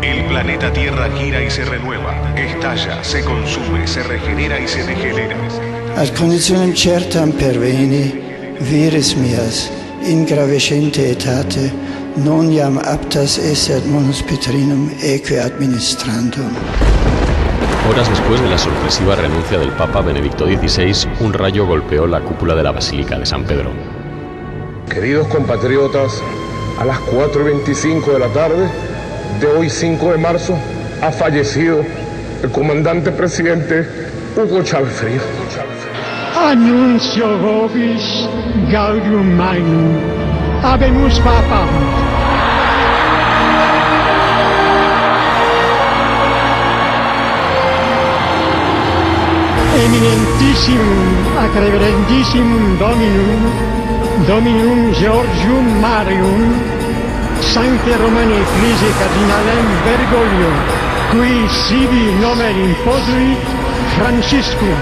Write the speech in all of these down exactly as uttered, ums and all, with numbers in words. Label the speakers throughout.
Speaker 1: El planeta Tierra gira y se renueva, estalla, se consume, se regenera y se degenera.
Speaker 2: Ad conditionem certam perveni, vires mias, in gravescente etate, non iam aptas esse ad munus Petrinum eque administrandum.
Speaker 3: Horas después de la sorpresiva renuncia del Papa Benedicto dieciséis, un rayo golpeó la cúpula de la Basílica de San Pedro.
Speaker 4: Queridos compatriotas, a las cuatro y veinticinco de la tarde de hoy cinco de marzo ha fallecido el comandante presidente Hugo Chávez Frías.
Speaker 5: Annuncio vobis gaudium magnum, habemus Papa. Eminentissimum, acreverentissimum Dominum, Dominum Georgium Marium, Sancte Romani Ecclesiae Cardinalem Bergoglio, qui sibi nomen imposuit Franciscum.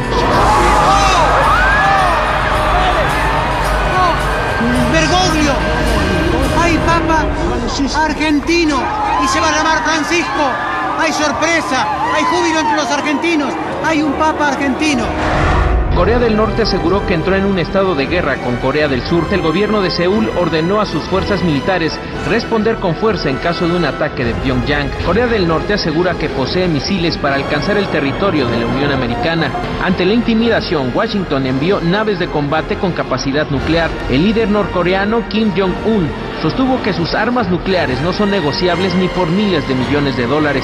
Speaker 6: Bergoglio, hay Papa argentino y se va a llamar Francisco. Hay sorpresa, hay júbilo entre los argentinos, hay un Papa argentino.
Speaker 7: Corea del Norte aseguró que entró en un estado de guerra con Corea del Sur. El gobierno de Seúl ordenó a sus fuerzas militares responder con fuerza en caso de un ataque de Pyongyang. Corea del Norte asegura que posee misiles para alcanzar el territorio de la Unión Americana. Ante la intimidación, Washington envió naves de combate con capacidad nuclear. El líder norcoreano Kim Jong-un sostuvo que sus armas nucleares no son negociables ni por miles de millones de dólares.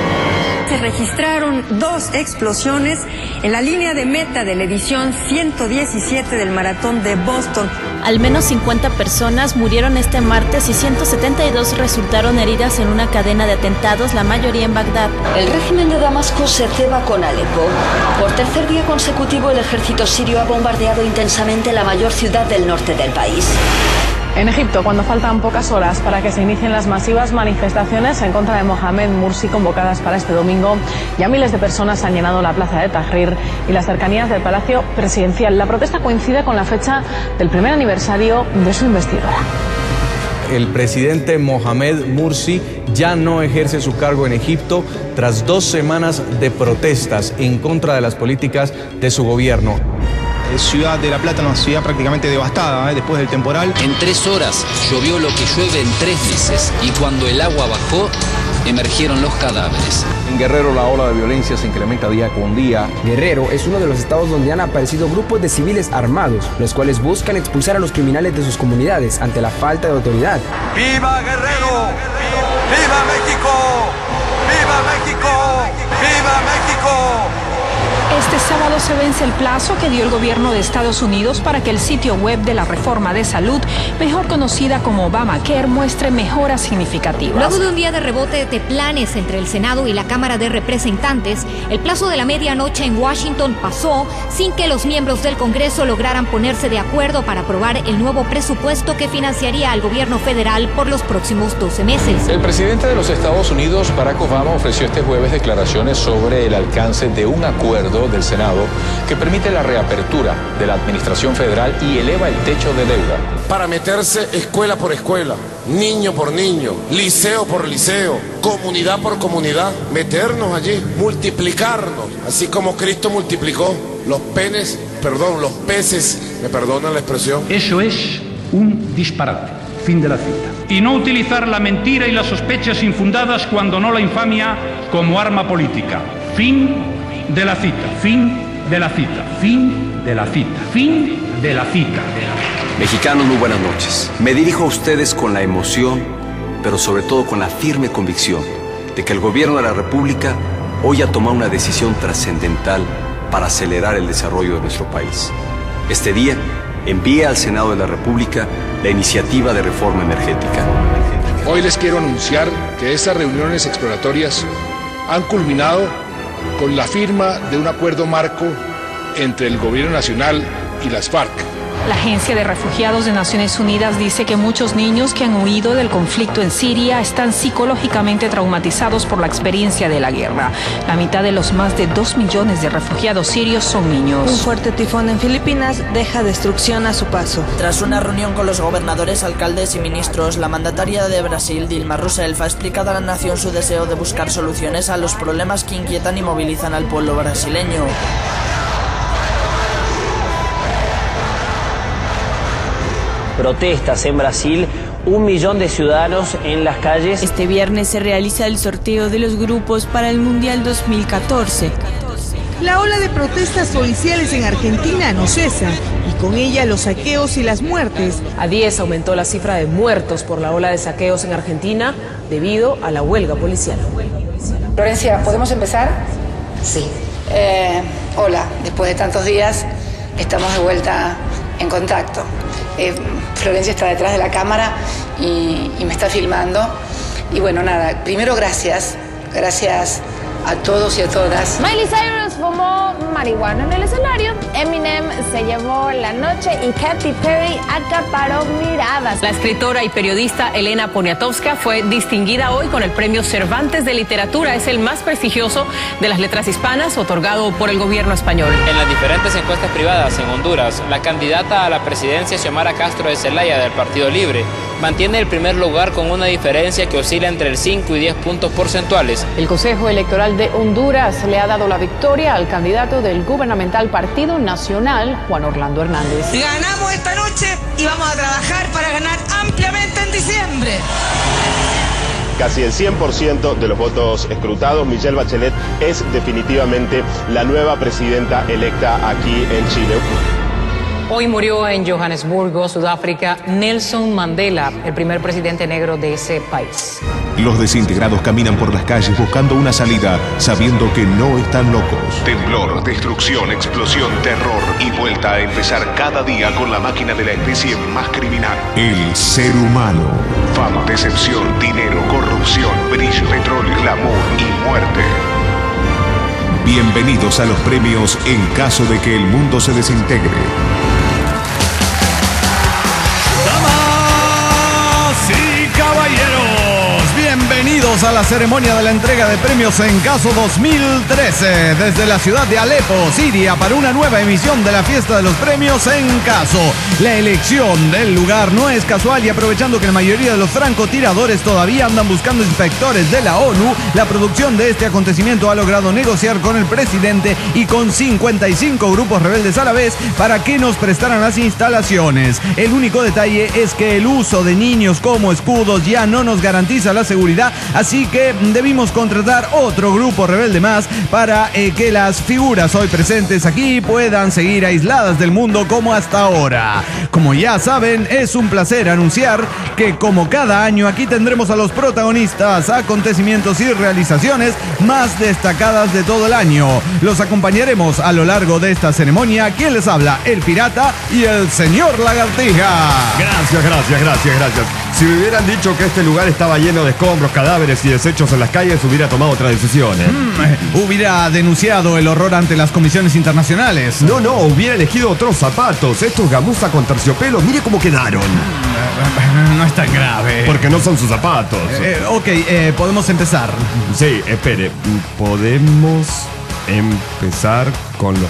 Speaker 8: Se registraron dos explosiones en la línea de meta de la edición ciento diecisiete del Maratón de Boston.
Speaker 9: Al menos cincuenta personas murieron este martes y ciento setenta y dos resultaron heridas en una cadena de atentados, la mayoría en Bagdad.
Speaker 10: El régimen de Damasco se ceba con Alepo. Por tercer día consecutivo, el ejército sirio ha bombardeado intensamente la mayor ciudad del norte del país.
Speaker 11: En Egipto, cuando faltan pocas horas para que se inicien las masivas manifestaciones en contra de Mohamed Mursi convocadas para este domingo, ya miles de personas han llenado la plaza de Tahrir y las cercanías del Palacio Presidencial. La protesta coincide con la fecha del primer aniversario de su investidura.
Speaker 12: El presidente Mohamed Mursi ya no ejerce su cargo en Egipto tras dos semanas de protestas en contra de las políticas de su gobierno.
Speaker 13: Ciudad de La Plata, una ciudad prácticamente devastada ¿eh? después del temporal.
Speaker 14: En tres horas llovió lo que llueve en tres meses y cuando el agua bajó, emergieron los cadáveres.
Speaker 15: En Guerrero la ola de violencia se incrementa día con día.
Speaker 16: Guerrero es uno de los estados donde han aparecido grupos de civiles armados, los cuales buscan expulsar a los criminales de sus comunidades ante la falta de autoridad.
Speaker 17: ¡Viva Guerrero! ¡Viva México! ¡Viva México! ¡Viva México!
Speaker 18: Este sábado se vence el plazo que dio el gobierno de Estados Unidos para que el sitio web de la reforma de salud, mejor conocida como Obamacare, muestre mejoras significativas.
Speaker 19: Luego de un día de rebote de planes entre el Senado y la Cámara de Representantes, el plazo de la medianoche en Washington pasó sin que los miembros del Congreso lograran ponerse de acuerdo para aprobar el nuevo presupuesto que financiaría al gobierno federal por los próximos doce meses.
Speaker 20: El presidente de los Estados Unidos, Barack Obama, ofreció este jueves declaraciones sobre el alcance de un acuerdo del Senado que permite la reapertura de la administración federal y eleva el techo de deuda.
Speaker 4: Para meterse escuela por escuela, niño por niño, liceo por liceo, comunidad por comunidad, meternos allí, multiplicarnos, así como Cristo multiplicó los penes, perdón, los peces, me perdonan la expresión.
Speaker 6: Eso es un disparate, fin de la cita. Y no utilizar la mentira y las sospechas infundadas cuando no la infamia como arma política. Fin de la cita, fin de la cita, fin de la cita, fin de la cita.
Speaker 5: Mexicanos, muy buenas noches. Me dirijo a ustedes con la emoción, pero sobre todo con la firme convicción de que el gobierno de la República hoy ha tomado una decisión trascendental para acelerar el desarrollo de nuestro país. Este día envía al Senado de la República la iniciativa de reforma energética.
Speaker 4: Hoy les quiero anunciar que estas reuniones exploratorias han culminado con la firma de un acuerdo marco entre el Gobierno Nacional y las FARC.
Speaker 18: La Agencia de Refugiados de Naciones Unidas dice que muchos niños que han huido del conflicto en Siria están psicológicamente traumatizados por la experiencia de la guerra. La mitad de los más de dos millones de refugiados sirios son niños.
Speaker 21: Un fuerte tifón en Filipinas deja destrucción a su paso.
Speaker 22: Tras una reunión con los gobernadores, alcaldes y ministros, la mandataria de Brasil, Dilma Rousseff, ha explicado a la nación su deseo de buscar soluciones a los problemas que inquietan y movilizan al pueblo brasileño.
Speaker 23: Protestas en Brasil, un millón de ciudadanos en las calles.
Speaker 21: Este viernes se realiza el sorteo de los grupos para el Mundial dos mil catorce.
Speaker 24: La ola de protestas policiales en Argentina no cesa, y con ella los saqueos y las muertes.
Speaker 11: A diez aumentó la cifra de muertos por la ola de saqueos en Argentina debido a la huelga policial.
Speaker 25: Florencia, ¿podemos empezar?
Speaker 21: Sí.
Speaker 25: Eh, hola, después de tantos días estamos de vuelta en contacto. Eh, Florencia está detrás de la cámara y, y me está filmando. Y bueno, nada, primero gracias, gracias a todos y a todas.
Speaker 26: Miley Cyrus fumó marihuana en el escenario, Eminem se llevó la noche y Katy Perry acaparó miradas.
Speaker 11: La escritora y periodista Elena Poniatowska fue distinguida hoy con el premio Cervantes de Literatura. Es el más prestigioso de las letras hispanas otorgado por el gobierno español.
Speaker 27: En las diferentes encuestas privadas en Honduras, la candidata a la presidencia, Xiomara Castro de Zelaya, del Partido Libre, mantiene el primer lugar con una diferencia que oscila entre el cinco y diez puntos porcentuales.
Speaker 11: El Consejo Electoral de Honduras le ha dado la victoria al candidato del gubernamental Partido Nacional, Juan Orlando Hernández.
Speaker 24: Ganamos esta noche y vamos a trabajar para ganar ampliamente en diciembre.
Speaker 28: Casi el cien por ciento de los votos escrutados, Michelle Bachelet es definitivamente la nueva presidenta electa aquí en Chile.
Speaker 11: Hoy murió en Johannesburgo, Sudáfrica, Nelson Mandela, el primer presidente negro de ese país.
Speaker 1: Los desintegrados caminan por las calles buscando una salida, sabiendo que no están locos. Temblor, destrucción, explosión, terror y vuelta a empezar cada día con la máquina de la especie más criminal. El ser humano. Fama, decepción, dinero, corrupción, brillo, petróleo, glamour y muerte. Bienvenidos a los premios en caso de que el mundo se desintegre.
Speaker 29: Caballeros, bienvenidos a la ceremonia de la entrega de premios en caso dos mil trece desde la ciudad de Alepo, Siria, para una nueva emisión de la fiesta de los premios en caso. La elección del lugar no es casual y aprovechando que la mayoría de los francotiradores todavía andan buscando inspectores de la ONU, la producción de este acontecimiento ha logrado negociar con el presidente y con cincuenta y cinco grupos rebeldes a la vez para que nos prestaran las instalaciones. El único detalle es que el uso de niños como escudos ya no nos garantiza la seguridad, así que debimos contratar otro grupo rebelde más para eh, que las figuras hoy presentes aquí puedan seguir aisladas del mundo como hasta ahora. Como ya saben, es un placer anunciar que como cada año aquí tendremos a los protagonistas, acontecimientos y realizaciones más destacadas de todo el año. Los acompañaremos a lo largo de esta ceremonia. ¿Quién les habla? El Pirata y el Señor Lagartija.
Speaker 30: Gracias, gracias, gracias, gracias. Si me hubieran dicho que este lugar estaba lleno de escombros, cadáveres y desechos en las calles, hubiera tomado otra decisión. ¿eh?
Speaker 29: Mm, hubiera denunciado el horror ante las comisiones internacionales.
Speaker 30: No, no, hubiera elegido otros zapatos. Estos gamuza con terciopelo, mire cómo quedaron.
Speaker 29: No es tan grave.
Speaker 30: Porque no son sus zapatos.
Speaker 29: Eh, eh, ok, eh, podemos empezar.
Speaker 30: Sí, espere. Podemos empezar con los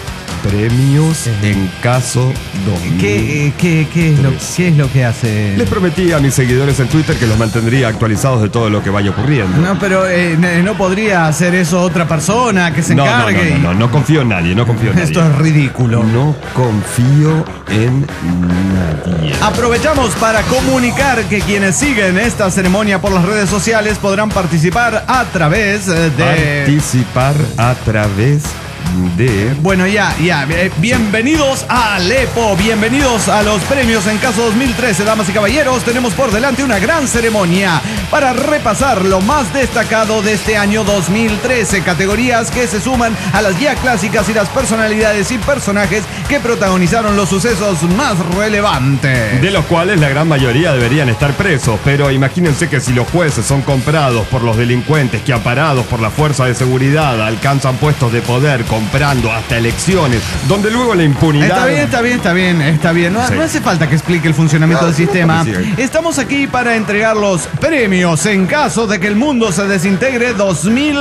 Speaker 30: premios en caso dos mil
Speaker 29: ¿Qué, qué, qué, es lo, ¿Qué es lo que hace?
Speaker 30: Les prometí a mis seguidores en Twitter que los mantendría actualizados de todo lo que vaya ocurriendo.
Speaker 29: No, pero eh, no podría hacer eso otra persona que se
Speaker 30: no,
Speaker 29: encargue.
Speaker 30: No, no, no, no, no confío en nadie, no confío en nadie.
Speaker 29: Esto es ridículo.
Speaker 30: No confío en nadie.
Speaker 29: Aprovechamos para comunicar que quienes siguen esta ceremonia por las redes sociales podrán participar a través de...
Speaker 30: Participar a través de...
Speaker 29: Bueno, ya, ya. Bienvenidos sí. a Alepo, bienvenidos a los premios en caso dos mil trece, damas y caballeros. Tenemos por delante una gran ceremonia para repasar lo más destacado de este año dos mil trece. Categorías que se suman a las ya clásicas y las personalidades y personajes que protagonizaron los sucesos más relevantes.
Speaker 30: De los cuales la gran mayoría deberían estar presos, pero imagínense que si los jueces son comprados por los delincuentes que amparados por la fuerza de seguridad alcanzan puestos de poder comprando hasta elecciones, donde luego la impunidad...
Speaker 29: Está bien, está bien, está bien, está bien. No,
Speaker 30: Sí.
Speaker 29: no hace falta que explique el funcionamiento
Speaker 30: No,
Speaker 29: del
Speaker 30: no,
Speaker 29: sistema.
Speaker 30: no, no, sí.
Speaker 29: Estamos aquí para entregar los premios en caso de que el mundo se desintegre dos mil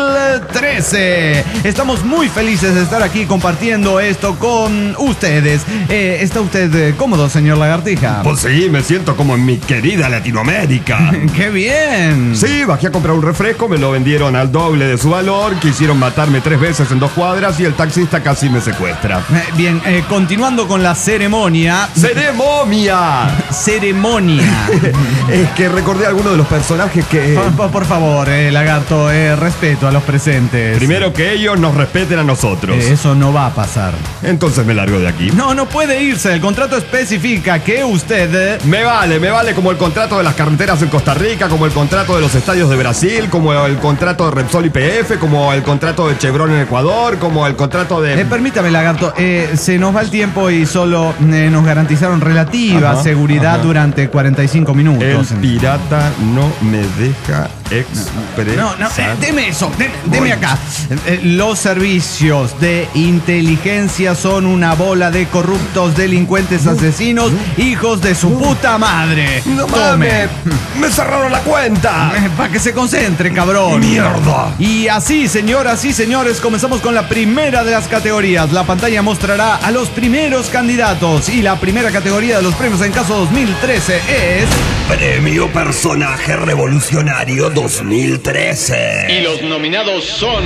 Speaker 29: trece. Estamos muy felices de estar aquí compartiendo esto con ustedes. Eh, ¿Está usted eh, cómodo, señor Lagartija?
Speaker 30: Pues sí, me siento como en mi querida Latinoamérica.
Speaker 29: ¡Qué bien!
Speaker 30: Sí, bajé a comprar un refresco, me lo vendieron al doble de su valor, quisieron matarme tres veces en dos cuadras y el taxista casi me secuestra.
Speaker 29: Eh, bien, eh, continuando con la ceremonia.
Speaker 30: ¡Ceremonia!
Speaker 29: Ceremonia.
Speaker 30: Es que recordé algunos de los personajes que...
Speaker 29: Por, por- por favor, eh, Lagarto, eh, respeto a los presentes.
Speaker 30: Primero que ellos nos respeten a nosotros.
Speaker 29: Eh, eso no va a pasar.
Speaker 30: Entonces me largo de aquí.
Speaker 29: No, no puede irse. El contrato especifica que usted... eh,
Speaker 30: Me vale, me vale como el contrato de las carreteras en Costa Rica, como el contrato de los estadios de Brasil, como el contrato de Repsol y P F, como el contrato de Chevron en Ecuador, como el contrato de...
Speaker 29: Eh, permítame, Lagarto, eh, se nos va el tiempo y solo eh, nos garantizaron relativa
Speaker 30: Ajá,
Speaker 29: seguridad
Speaker 30: ajá.
Speaker 29: durante cuarenta y cinco
Speaker 30: El
Speaker 29: minutos.
Speaker 30: pirata no me deja expresar.
Speaker 29: No, no, eh, deme eso, de- deme acá. Eh, los servicios de inteligencia son una bola de corruptos, delincuentes, asesinos, hijos de su puta madre.
Speaker 30: ¡No
Speaker 29: Tome.
Speaker 30: mames! ¡Me cerraron la cuenta!
Speaker 29: Para que se concentre, cabrón.
Speaker 30: ¡Mierda!
Speaker 29: Y así, señoras y señores, comenzamos con la primera de las categorías. La pantalla mostrará a los primeros candidatos. Y la primera categoría de los premios en caso dos mil trece es...
Speaker 30: Premio Personaje Revolucionario dos mil trece.
Speaker 6: Y los nominados son...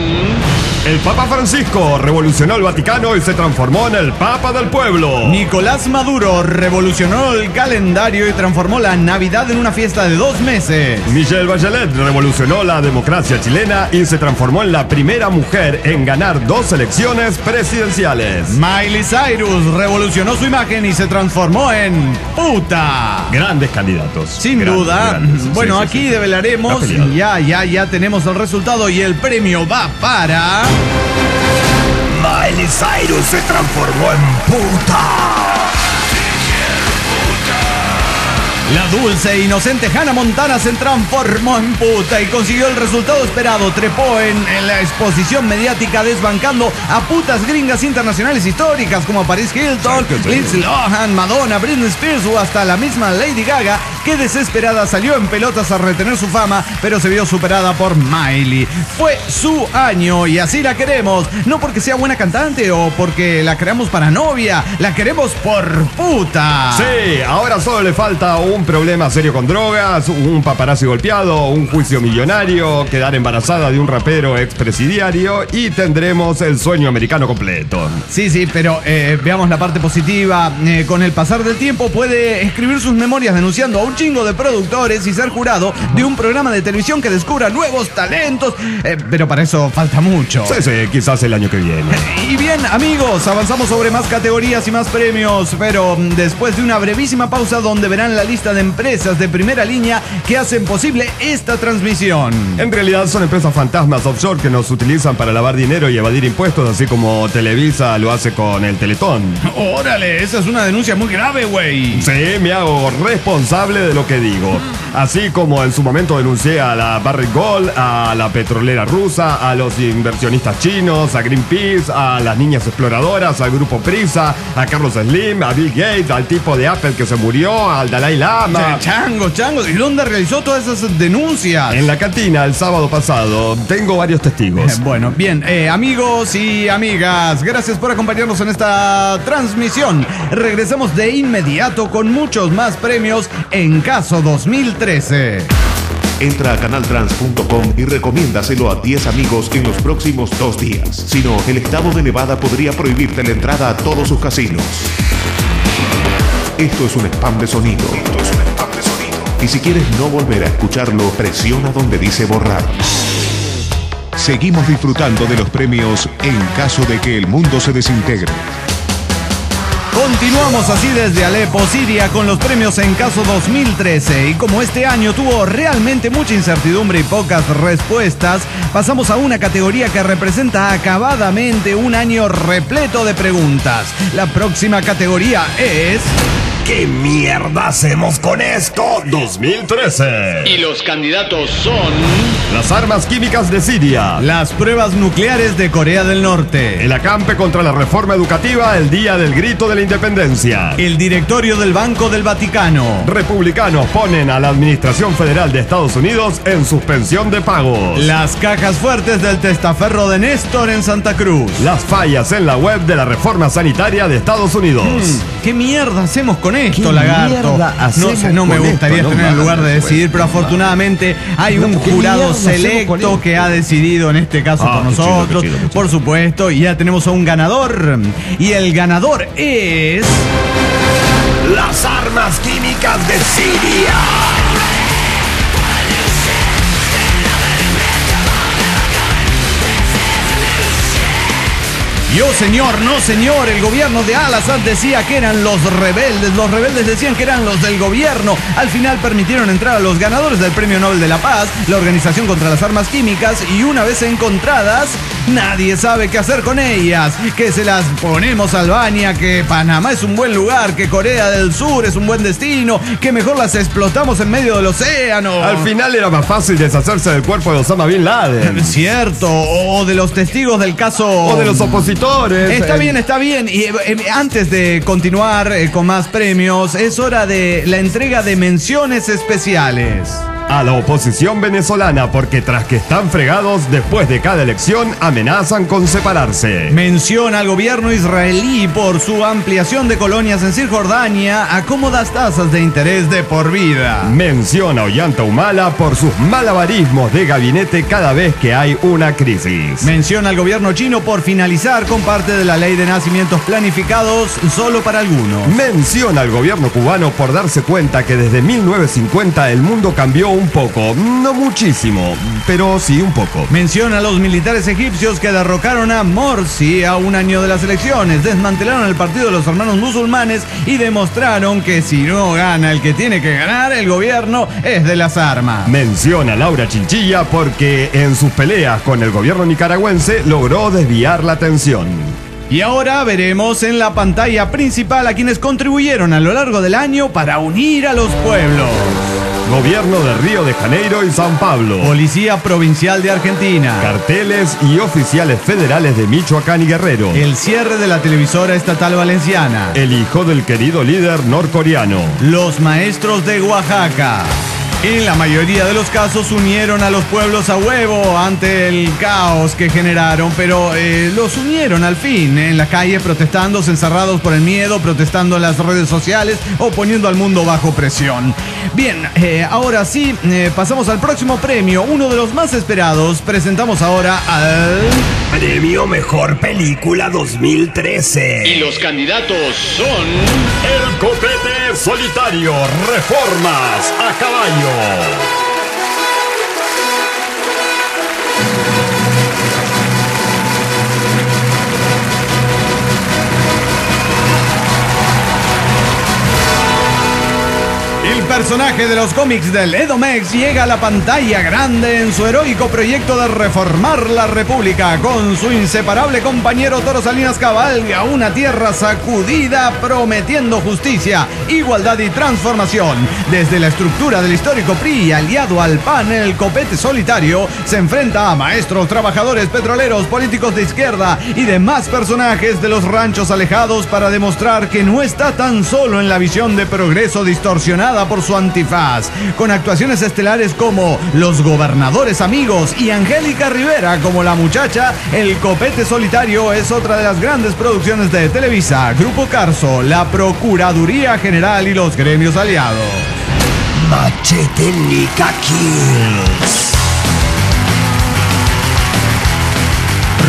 Speaker 30: El Papa Francisco revolucionó el Vaticano y se transformó en el Papa del Pueblo.
Speaker 29: Nicolás Maduro revolucionó el calendario y transformó la Navidad en una fiesta de dos meses.
Speaker 30: Michelle Bachelet revolucionó la democracia chilena y se transformó en la primera mujer en ganar dos elecciones presidenciales.
Speaker 29: Miley Cyrus revolucionó su imagen y se transformó en puta.
Speaker 30: Grandes candidatos.
Speaker 29: Sin
Speaker 30: Grandes,
Speaker 29: duda.
Speaker 30: grandes. Sí,
Speaker 29: Bueno,
Speaker 30: sí,
Speaker 29: aquí
Speaker 30: sí.
Speaker 29: develaremos.
Speaker 30: Está peleado.
Speaker 29: Ya, ya, ya tenemos el resultado y el premio va para...
Speaker 30: Miley Cyrus se transformó en puta.
Speaker 29: La dulce e inocente Hannah Montana se transformó en puta y consiguió el resultado esperado. Trepó en, en la exposición mediática desbancando a putas gringas internacionales históricas como Paris Hilton, Lindsay Lohan, Madonna, Britney Spears o hasta la misma Lady Gaga, que desesperada salió en pelotas a retener su fama, pero se vio superada por Miley. Fue su año y así la queremos. No porque sea buena cantante o porque la creamos para novia, la queremos por puta.
Speaker 30: Sí, ahora solo le falta un problema serio con drogas, un paparazzi golpeado, un juicio millonario, quedar embarazada de un rapero expresidiario y tendremos el sueño americano completo.
Speaker 29: Sí, sí, pero eh, veamos la parte positiva. Eh, con el pasar del tiempo puede escribir sus memorias denunciando a un chingo de productores y ser jurado de un programa de televisión que descubra nuevos talentos. Eh, pero para eso falta mucho.
Speaker 30: Sí, sí, quizás el año que viene.
Speaker 29: Y bien, amigos, avanzamos sobre más categorías y más premios, pero mm, después de una brevísima pausa donde verán la lista de empresas de primera línea que hacen posible esta transmisión.
Speaker 30: En realidad son empresas fantasmas offshore que nos utilizan para lavar dinero y evadir impuestos, así como Televisa lo hace con el Teletón.
Speaker 29: Órale, esa es una denuncia muy grave, güey.
Speaker 30: Sí, me hago responsable de lo que digo. Así como en su momento denuncié a la Barrick Gold, a la petrolera rusa, a los inversionistas chinos, a Greenpeace, a las niñas exploradoras, al grupo Prisa, a Carlos Slim, a Bill Gates, al tipo de Apple que se murió, al Dalai Lama.
Speaker 29: Changos, changos. ¿Y dónde realizó todas esas denuncias?
Speaker 30: En la cantina el sábado pasado. Tengo varios testigos.
Speaker 29: Eh, bueno, bien, eh, amigos y amigas, gracias por acompañarnos en esta transmisión. Regresamos de inmediato con muchos más premios en caso dos mil trece.
Speaker 1: Entra a canaltrans punto com y recomiéndaselo a diez amigos en los próximos dos días. Si no, el estado de Nevada podría prohibirte la entrada a todos sus casinos. Esto es un spam de sonido. Esto es un spam de sonido. Y si quieres no volver a escucharlo, presiona donde dice borrar. Seguimos disfrutando de los premios en caso de que el mundo se desintegre.
Speaker 29: Continuamos así desde Alepo, Siria, con los premios En Caso dos mil trece. Y como este año tuvo realmente mucha incertidumbre y pocas respuestas, pasamos a una categoría que representa acabadamente un año repleto de preguntas. La próxima categoría es...
Speaker 30: ¿Qué mierda hacemos con esto? dos mil trece.
Speaker 2: Y los candidatos son...
Speaker 30: Las armas químicas de Siria.
Speaker 29: Las pruebas nucleares de Corea del Norte.
Speaker 30: El acampe contra la reforma educativa el día del grito de la independencia.
Speaker 29: El directorio del Banco del Vaticano.
Speaker 30: Republicanos ponen a la Administración Federal de Estados Unidos en suspensión de pagos.
Speaker 29: Las cajas fuertes del testaferro de Néstor en Santa Cruz.
Speaker 30: Las fallas en la web de la reforma sanitaria de Estados Unidos.
Speaker 29: Hmm, ¿Qué mierda hacemos con esto, lagarto? No sé, no me gustaría
Speaker 30: esto,
Speaker 29: tener
Speaker 30: no,
Speaker 29: el lugar de
Speaker 30: no,
Speaker 29: decidir,
Speaker 30: no,
Speaker 29: pero
Speaker 30: no,
Speaker 29: afortunadamente hay
Speaker 30: no,
Speaker 29: un
Speaker 30: ¿qué
Speaker 29: jurado
Speaker 30: mierda hacemos
Speaker 29: selecto
Speaker 30: con
Speaker 29: que ha decidido en este caso
Speaker 30: Ah,
Speaker 29: por
Speaker 30: qué chido,
Speaker 29: nosotros,
Speaker 30: qué chido, qué chido.
Speaker 29: por supuesto, y ya tenemos a un ganador. Y el ganador es...
Speaker 30: Las armas químicas de Siria.
Speaker 29: Yo, señor, no, señor, el gobierno de Al-Assad decía que eran los rebeldes, los rebeldes decían que eran los del gobierno. Al final permitieron entrar a los ganadores del Premio Nobel de la Paz, la Organización contra las Armas Químicas, y una vez encontradas, nadie sabe qué hacer con ellas. Que se las ponemos a Albania, que Panamá es un buen lugar, que Corea del Sur es un buen destino, que mejor las explotamos en medio del océano.
Speaker 30: Al final era más fácil deshacerse del cuerpo de Osama Bin Laden.
Speaker 29: Cierto, o de los testigos del caso...
Speaker 30: O de los opositores.
Speaker 29: Está
Speaker 30: eh.
Speaker 29: bien, está bien. Y eh, antes de continuar eh, con más premios, es hora de la entrega de menciones especiales.
Speaker 30: A la oposición venezolana, porque tras que están fregados después de cada elección, amenazan con separarse.
Speaker 29: Menciona al gobierno israelí por su ampliación de colonias en Cisjordania a cómodas tasas de interés de por vida.
Speaker 30: Menciona a Ollanta Humala por sus malabarismos de gabinete cada vez que hay una crisis.
Speaker 29: Menciona al gobierno chino por finalizar con parte de la ley de nacimientos planificados solo para algunos.
Speaker 30: Menciona al gobierno cubano por darse cuenta que desde mil novecientos cincuenta el mundo cambió un poco, no muchísimo, pero sí un poco.
Speaker 29: Menciona a los militares egipcios que derrocaron a Morsi a un año de las elecciones, desmantelaron el partido de los hermanos musulmanes y demostraron que si no gana el que tiene que ganar, el gobierno es de las armas.
Speaker 30: Menciona a Laura Chinchilla porque en sus peleas con el gobierno nicaragüense logró desviar la atención.
Speaker 29: Y ahora veremos en la pantalla principal a quienes contribuyeron a lo largo del año para unir a los pueblos.
Speaker 30: Gobierno de Río de Janeiro y San Pablo.
Speaker 29: Policía Provincial de Argentina.
Speaker 30: Carteles y oficiales federales de Michoacán y Guerrero.
Speaker 29: El cierre de la televisora estatal valenciana.
Speaker 30: El hijo del querido líder norcoreano.
Speaker 29: Los maestros de Oaxaca. En la mayoría de los casos unieron a los pueblos a huevo ante el caos que generaron, pero eh, los unieron al fin, en la calle protestando, encerrados por el miedo, protestando en las redes sociales o poniendo al mundo bajo presión. Bien, eh, ahora sí, eh, pasamos al próximo premio, uno de los más esperados. Presentamos ahora al...
Speaker 30: Premio Mejor Película dos mil trece.
Speaker 2: Y los candidatos son...
Speaker 30: El Copete Solitario, Reformas a Caballo.
Speaker 29: El personaje de los cómics del Edomex llega a la pantalla grande en su heroico proyecto de reformar la República. Con su inseparable compañero Toro Salinas cabalga una tierra sacudida prometiendo justicia, igualdad y transformación. Desde la estructura del histórico P R I aliado al P A N, el Copete Solitario se enfrenta a maestros, trabajadores, petroleros, políticos de izquierda y demás personajes de los ranchos alejados para demostrar que no está tan solo en la visión de progreso distorsionada por su antifaz, con actuaciones estelares como Los Gobernadores Amigos y Angélica Rivera como la muchacha. El Copete Solitario es otra de las grandes producciones de Televisa, Grupo Carso, la Procuraduría General y los gremios aliados.
Speaker 30: Machete Nica Kills.
Speaker 29: Rodada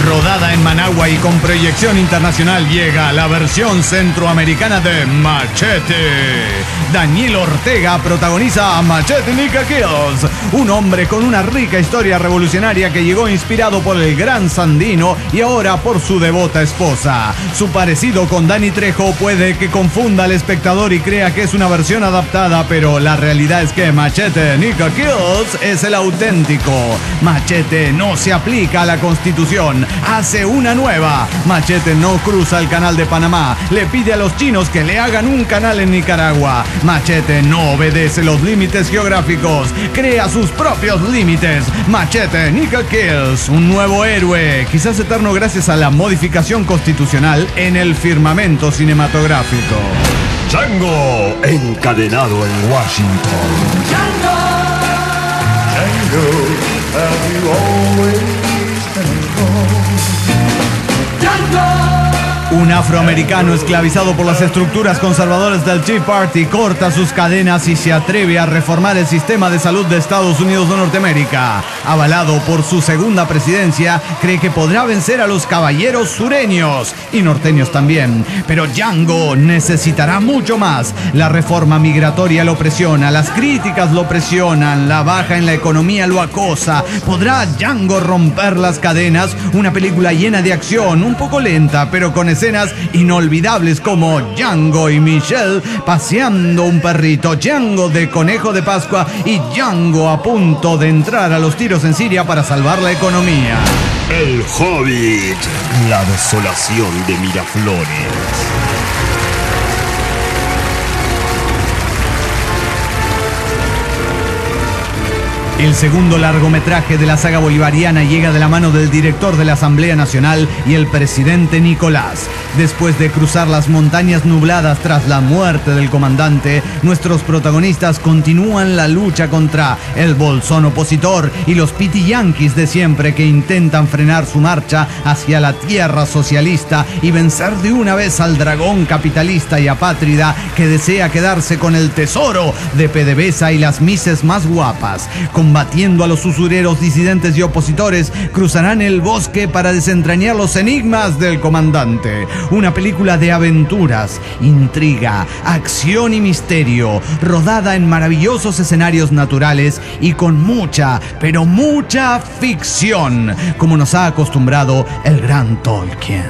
Speaker 29: Rodada en Managua y con proyección internacional llega la versión centroamericana de Machete. Daniel Ortega protagoniza a Machete Nica Kills, un hombre con una rica historia revolucionaria que llegó inspirado por el gran Sandino y ahora por su devota esposa. Su parecido con Danny Trejo puede que confunda al espectador y crea que es una versión adaptada, pero la realidad es que Machete Nica Kills es el auténtico. Machete no se aplica a la Constitución, hace una nueva. Machete no cruza el canal de Panamá, le pide a los chinos que le hagan un canal en Nicaragua. Machete no obedece los límites geográficos, crea sus propios límites. Machete Nica Kills, un nuevo héroe, quizás eterno gracias a la modificación constitucional en el firmamento cinematográfico.
Speaker 30: Django, encadenado en Washington.
Speaker 3: Django, Django, have you always been alone? Django.
Speaker 29: Un afroamericano esclavizado por las estructuras conservadoras del Tea Party corta sus cadenas y se atreve a reformar el sistema de salud de Estados Unidos de Norteamérica. Avalado por su segunda presidencia, cree que podrá vencer a los caballeros sureños y norteños también. Pero Django necesitará mucho más. La reforma migratoria lo presiona, las críticas lo presionan, la baja en la economía lo acosa. ¿Podrá Django romper las cadenas? Una película llena de acción, un poco lenta, pero con escenas inolvidables como Django y Michelle paseando un perrito, Django de conejo de Pascua y Django a punto de entrar a los tiros en Siria para salvar la economía.
Speaker 30: El Hobbit, la desolación de Miraflores.
Speaker 29: El segundo largometraje de la saga bolivariana llega de la mano del director de la Asamblea Nacional y el presidente Nicolás. Después de cruzar las montañas nubladas tras la muerte del comandante, nuestros protagonistas continúan la lucha contra el bolsón opositor y los piti yanquis de siempre que intentan frenar su marcha hacia la tierra socialista y vencer de una vez al dragón capitalista y apátrida que desea quedarse con el tesoro de PDVSA y las mises más guapas. Combatiendo a los usureros, disidentes y opositores, cruzarán el bosque para desentrañar los enigmas del comandante. Una película de aventuras, intriga, acción y misterio, rodada en maravillosos escenarios naturales y con mucha, pero mucha ficción, como nos ha acostumbrado el gran Tolkien.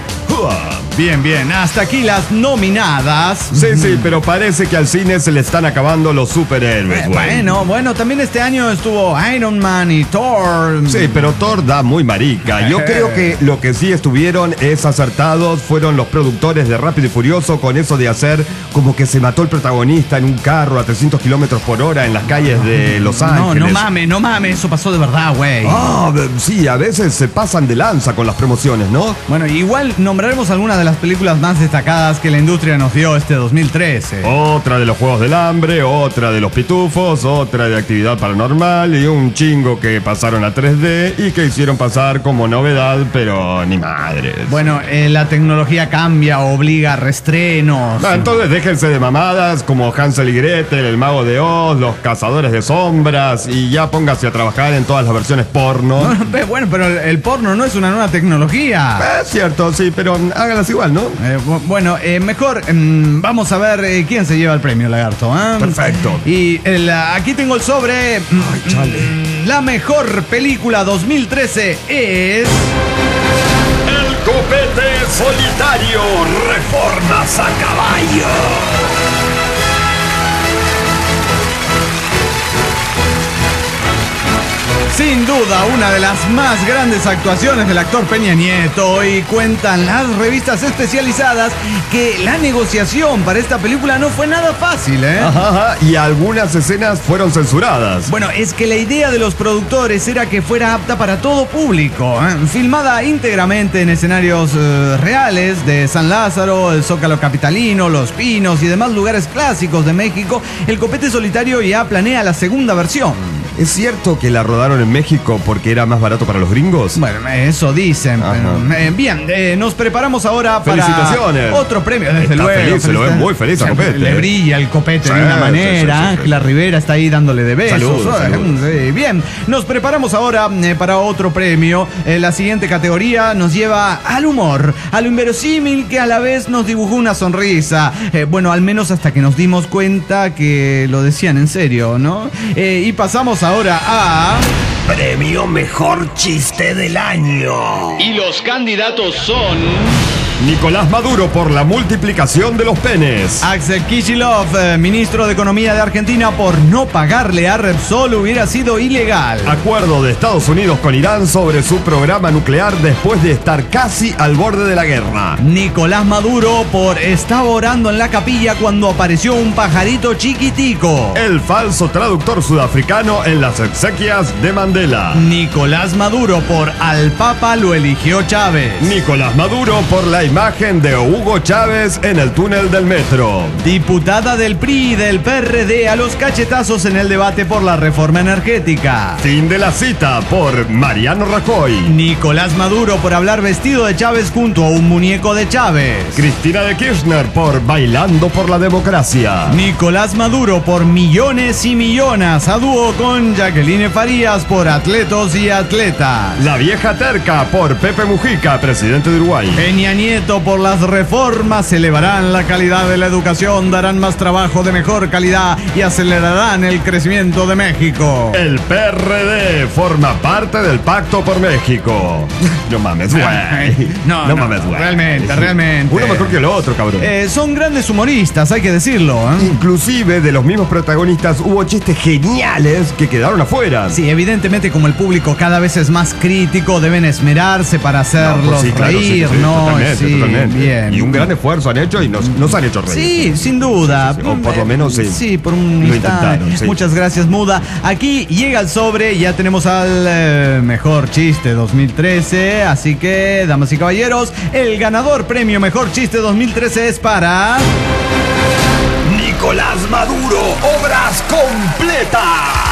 Speaker 29: Bien, bien, hasta aquí las nominadas.
Speaker 30: Sí, sí, pero parece que al cine se le están acabando los superhéroes, güey.
Speaker 29: Bueno, bueno, también este año estuvo Iron Man y Thor.
Speaker 30: Sí, pero Thor da muy marica. Yo creo que lo que sí estuvieron es acertados fueron los productores de Rápido y Furioso con eso de hacer como que se mató el protagonista en un carro a trescientos kilómetros por hora en las calles de Los Ángeles.
Speaker 29: No, no mames, no mames, eso pasó de verdad, güey.
Speaker 30: Ah, sí, a veces se pasan de lanza con las promociones, ¿no?
Speaker 29: Bueno, igual nombraremos algunas de las películas más destacadas que la industria nos dio este dos mil trece.
Speaker 30: Otra de los Juegos del Hambre, otra de los Pitufos, otra de Actividad Paranormal y un chingo que pasaron a tres D y que hicieron pasar como novedad, pero ni madres.
Speaker 29: Bueno, eh, la tecnología cambia, obliga a restrenos.
Speaker 30: Ah, entonces déjense de mamadas como Hansel y Gretel, El Mago de Oz, Los Cazadores de Sombras y ya póngase a trabajar en todas las versiones porno.
Speaker 29: No, no, bueno, pero el, el porno no es una nueva tecnología.
Speaker 30: Es cierto, sí, pero háganlas igual, ¿no?
Speaker 29: Eh, bueno, eh, mejor eh, vamos a ver eh, quién se lleva el premio, Lagarto. ¿eh?
Speaker 30: Perfecto.
Speaker 29: Y el, aquí tengo el sobre.
Speaker 30: Ay, chale.
Speaker 29: La mejor película dos mil trece es...
Speaker 30: El Copete Solitario, Reformas a Caballo.
Speaker 29: Sin duda, una de las más grandes actuaciones del actor Peña Nieto, y cuentan las revistas especializadas que la negociación para esta película no fue nada fácil, ¿eh?
Speaker 30: Ajá, ajá, y algunas escenas fueron censuradas.
Speaker 29: Bueno, es que la idea de los productores era que fuera apta para todo público, ¿eh? Filmada íntegramente en escenarios eh, reales de San Lázaro, el Zócalo Capitalino, Los Pinos y demás lugares clásicos de México, el Copete Solitario ya planea la segunda versión.
Speaker 30: ¿Es cierto que la rodaron en México porque era más barato para los gringos?
Speaker 29: Bueno, eso dicen. Pero, eh, bien, eh, nos preparamos ahora para
Speaker 30: Felicitaciones.
Speaker 29: otro premio, desde
Speaker 30: Está
Speaker 29: luego.
Speaker 30: feliz, se lo ve muy feliz a Copete.
Speaker 29: Le brilla el Copete
Speaker 30: Sí,
Speaker 29: de una
Speaker 30: sí,
Speaker 29: manera.
Speaker 30: sí, sí, sí.
Speaker 29: Ángela Rivera está ahí dándole de besos.
Speaker 30: Saludos,
Speaker 29: Eh,
Speaker 30: saludos.
Speaker 29: sí, bien, nos preparamos ahora eh, para otro premio. Eh, la siguiente categoría nos lleva al humor, a lo inverosímil que a la vez nos dibujó una sonrisa. Eh, bueno, al menos hasta que nos dimos cuenta que lo decían en serio, ¿no? Eh, y pasamos ahora a...
Speaker 7: Premio Mejor Chiste del Año.
Speaker 2: Y los candidatos son...
Speaker 30: Nicolás Maduro por la multiplicación de los penes.
Speaker 29: Axel Kicillof, eh, ministro de Economía de Argentina, por no pagarle a Repsol hubiera sido ilegal.
Speaker 30: Acuerdo de Estados Unidos con Irán sobre su programa nuclear después de estar casi al borde de la guerra.
Speaker 29: Nicolás Maduro por estaba orando en la capilla cuando apareció un pajarito chiquitico.
Speaker 30: El falso traductor sudafricano en las exequias de Mandela.
Speaker 29: Nicolás Maduro por al Papa lo eligió Chávez.
Speaker 30: Nicolás Maduro por la imagen de Hugo Chávez en el túnel del metro.
Speaker 29: Diputada del P R I y del P R D a los cachetazos en el debate por la reforma energética.
Speaker 30: Fin de la cita por Mariano Rajoy.
Speaker 29: Nicolás Maduro por hablar vestido de Chávez junto a un muñeco de Chávez.
Speaker 30: Cristina de Kirchner por Bailando por la Democracia.
Speaker 29: Nicolás Maduro por millones y millones a dúo con Jacqueline Farías por atletos y atletas.
Speaker 30: La vieja terca por Pepe Mujica, presidente de Uruguay.
Speaker 29: Peña Nieto por las reformas elevarán la calidad de la educación, darán más trabajo de mejor calidad y acelerarán el crecimiento de México.
Speaker 30: El P R D forma parte del Pacto por México. No mames, güey.
Speaker 29: No, no,
Speaker 30: no mames, güey.
Speaker 29: Realmente, realmente.
Speaker 30: Uno mejor que el otro, cabrón.
Speaker 29: Eh, son grandes humoristas, hay que decirlo. ¿eh?
Speaker 30: Inclusive de los mismos protagonistas hubo chistes geniales que quedaron afuera.
Speaker 29: Sí, evidentemente como el público cada vez es más crítico, deben esmerarse para hacerlos
Speaker 30: No, pues sí, claro,
Speaker 29: reír,
Speaker 30: sí, sí,
Speaker 29: ¿no?
Speaker 30: totalmente,
Speaker 29: Sí,
Speaker 30: totalmente.
Speaker 29: bien.
Speaker 30: Y un gran esfuerzo han hecho y nos, nos han hecho reír.
Speaker 29: Sí, sin duda.
Speaker 30: Sí, sí, sí. O por lo menos sí.
Speaker 29: Sí, por un
Speaker 30: Lo
Speaker 29: instante.
Speaker 30: intentaron, sí.
Speaker 29: Muchas gracias, Muda. Aquí llega el sobre, ya tenemos al eh, mejor chiste dos mil trece. Así que, damas y caballeros, el ganador premio Mejor Chiste dos mil trece es para...
Speaker 7: Nicolás Maduro, obras completas.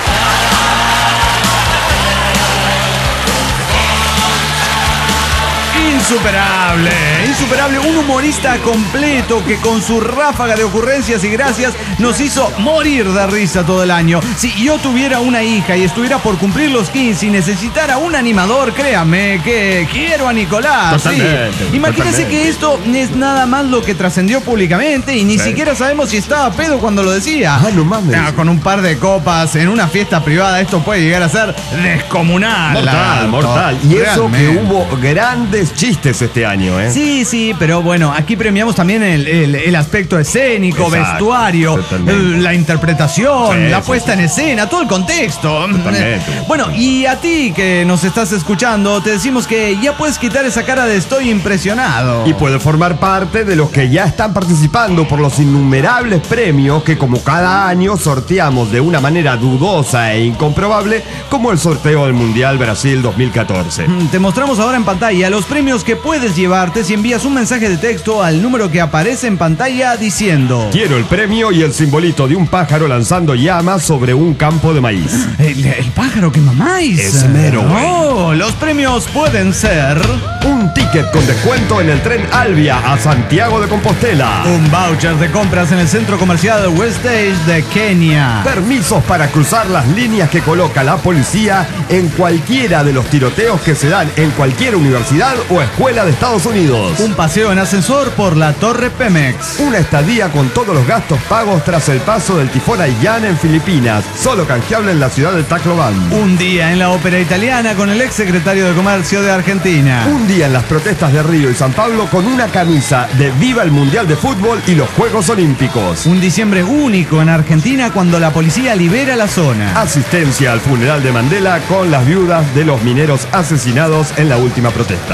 Speaker 29: Insuperable, insuperable, un humorista completo que con su ráfaga de ocurrencias y gracias nos hizo morir de risa todo el año. Si yo tuviera una hija y estuviera por cumplir los quince y necesitara un animador, créame que quiero a Nicolás.
Speaker 30: Totalmente,
Speaker 29: Sí. Imagínense
Speaker 30: totalmente.
Speaker 29: que esto es nada más lo que trascendió públicamente y ni
Speaker 30: Sí.
Speaker 29: siquiera sabemos si estaba a pedo cuando lo decía.
Speaker 30: Ah, no mames.
Speaker 29: Ah, con un par de copas en una fiesta privada esto puede llegar a ser descomunal.
Speaker 30: Mortal,
Speaker 29: lagarto.
Speaker 30: mortal. Y eso que
Speaker 29: Realmente.
Speaker 30: hubo grandes chistes este año, ¿eh?
Speaker 29: Sí, sí, pero bueno, aquí premiamos también el, el- el aspecto escénico,
Speaker 30: Exacto,
Speaker 29: vestuario,
Speaker 30: totalmente.
Speaker 29: el- la interpretación,
Speaker 30: Sí,
Speaker 29: la
Speaker 30: sí,
Speaker 29: puesta
Speaker 30: sí.
Speaker 29: en escena, todo el contexto.
Speaker 30: Totalmente.
Speaker 29: Bueno, y a ti que nos estás escuchando, te decimos que ya puedes quitar esa cara de estoy impresionado.
Speaker 30: Y puede formar parte de los que ya están participando por los innumerables premios que como cada año sorteamos de una manera dudosa e incomprobable, como el sorteo del Mundial Brasil dos mil catorce.
Speaker 29: Te mostramos ahora en pantalla los premios que puedes llevarte si envías un mensaje de texto al número que aparece en pantalla diciendo...
Speaker 30: Quiero el premio y el simbolito de un pájaro lanzando llamas sobre un campo de maíz.
Speaker 29: El, el pájaro que mamáis.
Speaker 30: Ese mero, güey.
Speaker 29: Oh, los premios pueden ser...
Speaker 30: Un ticket con descuento en el tren Albia a Santiago de Compostela.
Speaker 29: Un voucher de compras en el centro comercial Westage de Kenia.
Speaker 30: Permisos para cruzar las líneas que coloca la policía en cualquiera de los tiroteos que se dan en cualquier universidad o escuela de Estados Unidos.
Speaker 29: Un paseo en ascensor por la Torre Pemex.
Speaker 30: Una estadía con todos los gastos pagos tras el paso del tifón Haiyan en Filipinas, solo canjeable en la ciudad de Tacloban.
Speaker 29: Un día en la ópera italiana con el ex secretario de Comercio de Argentina.
Speaker 30: Un día en las protestas de Río y San Pablo con una camisa de Viva el Mundial de Fútbol y los Juegos Olímpicos.
Speaker 29: Un diciembre único en Argentina cuando la policía libera la zona.
Speaker 30: Asistencia al funeral de Mandela con las viudas de los mineros asesinados en la última protesta.
Speaker 29: Viaje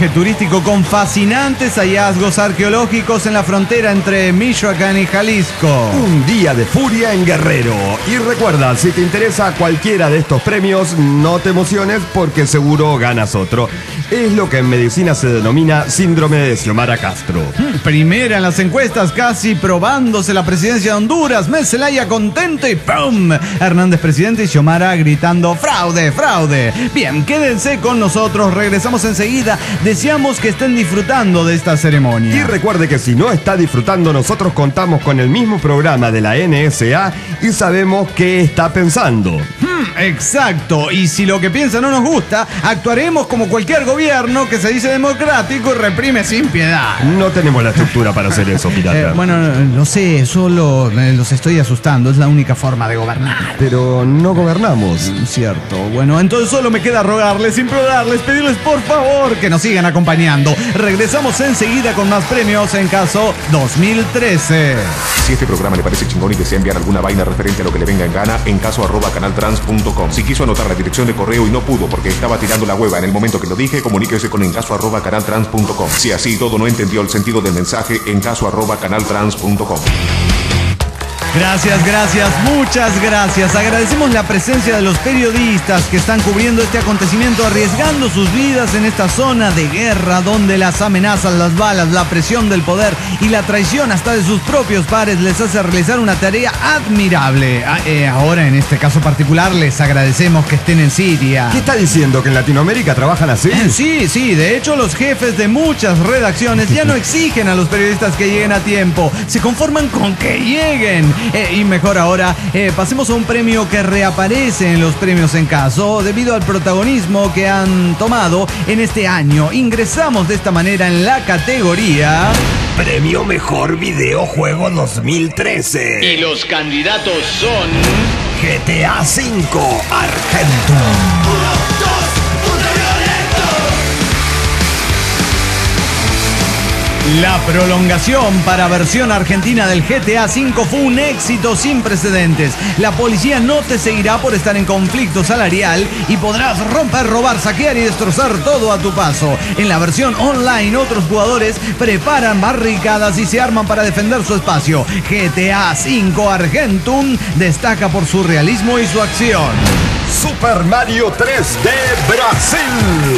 Speaker 29: viaje turístico con fascinantes hallazgos arqueológicos en la frontera entre Michoacán y Jalisco.
Speaker 30: Un día de furia en Guerrero. Y recuerda, si te interesa cualquiera de estos premios, no te emociones porque seguro ganas otro. Es lo que en medicina se denomina síndrome de Xiomara Castro.
Speaker 29: Primera en las encuestas, casi probándose la presidencia de Honduras. Mes Zelaya contento y ¡pum! Hernández presidente y Xiomara gritando ¡fraude, fraude! Bien, quédense con nosotros, regresamos enseguida. Deseamos que estén disfrutando de esta ceremonia.
Speaker 30: Y recuerde que si no está disfrutando, nosotros contamos con el mismo programa de la N S A y sabemos qué está pensando.
Speaker 29: Hmm, exacto, y si lo que piensa no nos gusta, actuaremos como cualquier gobierno que se dice democrático y reprime sin piedad.
Speaker 30: No tenemos la estructura para hacer eso, pirata.
Speaker 29: Eh, bueno, lo sé, solo eh, los estoy asustando, es la única forma de gobernar.
Speaker 30: Pero no gobernamos.
Speaker 29: Cierto, bueno, entonces solo me queda rogarles, implorarles, pedirles por favor que nos sigan acompañando. Regresamos enseguida con más premios en Caso dos mil trece.
Speaker 1: Si este programa le parece chingón y desea enviar alguna vaina referente a lo que le venga en gana, en caso arroba canaltrans punto com. Si quiso anotar la dirección de correo y no pudo porque estaba tirando la hueva en el momento que lo dije, comuníquese con encaso arroba canaltrans punto com. Si así todo no entendió el sentido del mensaje, encaso arroba canaltrans punto com.
Speaker 29: Gracias, gracias, muchas gracias. Agradecemos la presencia de los periodistas que están cubriendo este acontecimiento, arriesgando sus vidas en esta zona de guerra donde las amenazas, las balas, la presión del poder y la traición hasta de sus propios pares les hace realizar una tarea admirable. Ah, eh, ahora, en este caso particular, les agradecemos que estén en Siria.
Speaker 30: ¿Qué está diciendo? ¿Que en Latinoamérica trabajan así?
Speaker 29: Eh, sí, sí, de hecho los jefes de muchas redacciones ya no exigen a los periodistas que lleguen a tiempo, se conforman con que lleguen. Eh, y mejor ahora, eh, pasemos a un premio que reaparece en los premios en Caso debido al protagonismo que han tomado en este año. Ingresamos de esta manera en la categoría
Speaker 7: Premio Mejor Videojuego dos mil trece.
Speaker 2: Y los candidatos son
Speaker 7: G T A cinco Argentum.
Speaker 29: La prolongación para versión argentina del G T A cinco fue un éxito sin precedentes. La policía no te seguirá por estar en conflicto salarial y podrás romper, robar, saquear y destrozar todo a tu paso. En la versión online, otros jugadores preparan barricadas y se arman para defender su espacio. G T A cinco Argentum destaca por su realismo y su acción.
Speaker 7: Super Mario tres D Brasil.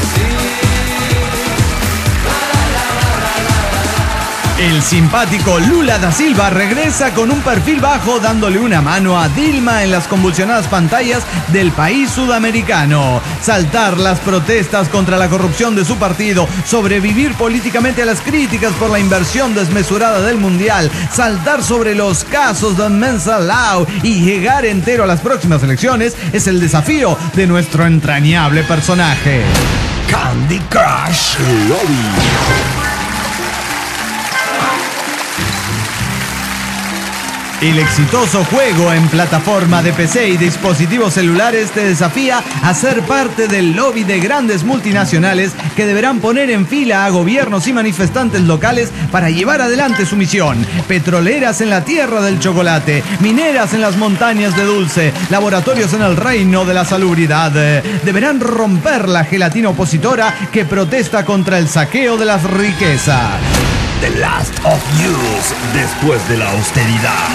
Speaker 29: El simpático Lula da Silva regresa con un perfil bajo dándole una mano a Dilma en las convulsionadas pantallas del país sudamericano. Saltar las protestas contra la corrupción de su partido, sobrevivir políticamente a las críticas por la inversión desmesurada del mundial, saltar sobre los casos de Mensalao y llegar entero a las próximas elecciones es el desafío de nuestro entrañable personaje.
Speaker 7: Candy Crush Lobby.
Speaker 29: El exitoso juego en plataforma de P C y dispositivos celulares te desafía a ser parte del lobby de grandes multinacionales que deberán poner en fila a gobiernos y manifestantes locales para llevar adelante su misión. Petroleras en la tierra del chocolate, mineras en las montañas de dulce, laboratorios en el reino de la salubridad. Deberán romper la gelatina opositora que protesta contra el saqueo de las riquezas.
Speaker 7: The Last of Us, después de la austeridad.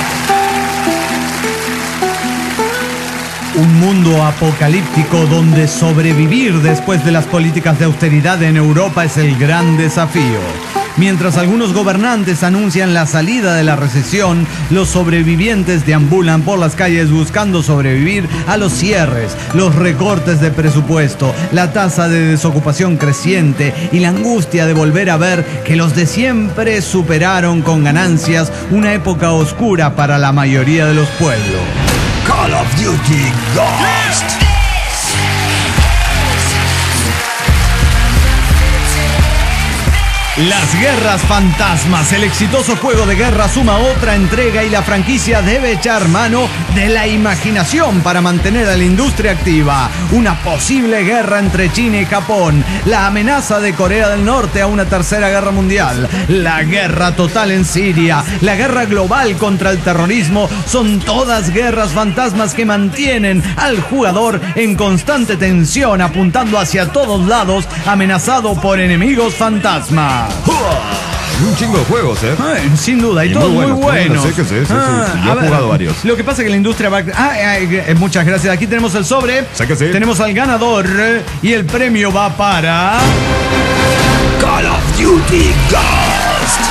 Speaker 29: Un mundo apocalíptico donde sobrevivir después de las políticas de austeridad en Europa es el gran desafío. Mientras algunos gobernantes anuncian la salida de la recesión, los sobrevivientes deambulan por las calles buscando sobrevivir a los cierres, los recortes de presupuesto, la tasa de desocupación creciente y la angustia de volver a ver que los de siempre superaron con ganancias una época oscura para la mayoría de los pueblos.
Speaker 7: Call of Duty Ghost.
Speaker 29: Las Guerras Fantasmas, el exitoso juego de guerra suma otra entrega y la franquicia debe echar mano de la imaginación para mantener a la industria activa, una posible guerra entre China y Japón, la amenaza de Corea del Norte a una tercera guerra mundial, la guerra total en Siria, la guerra global contra el terrorismo, son todas guerras fantasmas que mantienen al jugador en constante tensión, apuntando hacia todos lados, amenazado por enemigos fantasma.
Speaker 30: Un chingo de juegos, ¿eh?
Speaker 29: Ay, sin duda, y, y todos muy buenos. Muy buenos.
Speaker 30: Sí, que sí, sí, sí.
Speaker 29: Ah,
Speaker 30: Yo he jugado varios.
Speaker 29: Lo que pasa es que la industria va... Ah, eh, muchas gracias. Aquí tenemos el sobre.
Speaker 30: Sé que sí.
Speaker 29: Tenemos al ganador y el premio va para...
Speaker 7: Call of Duty Ghost.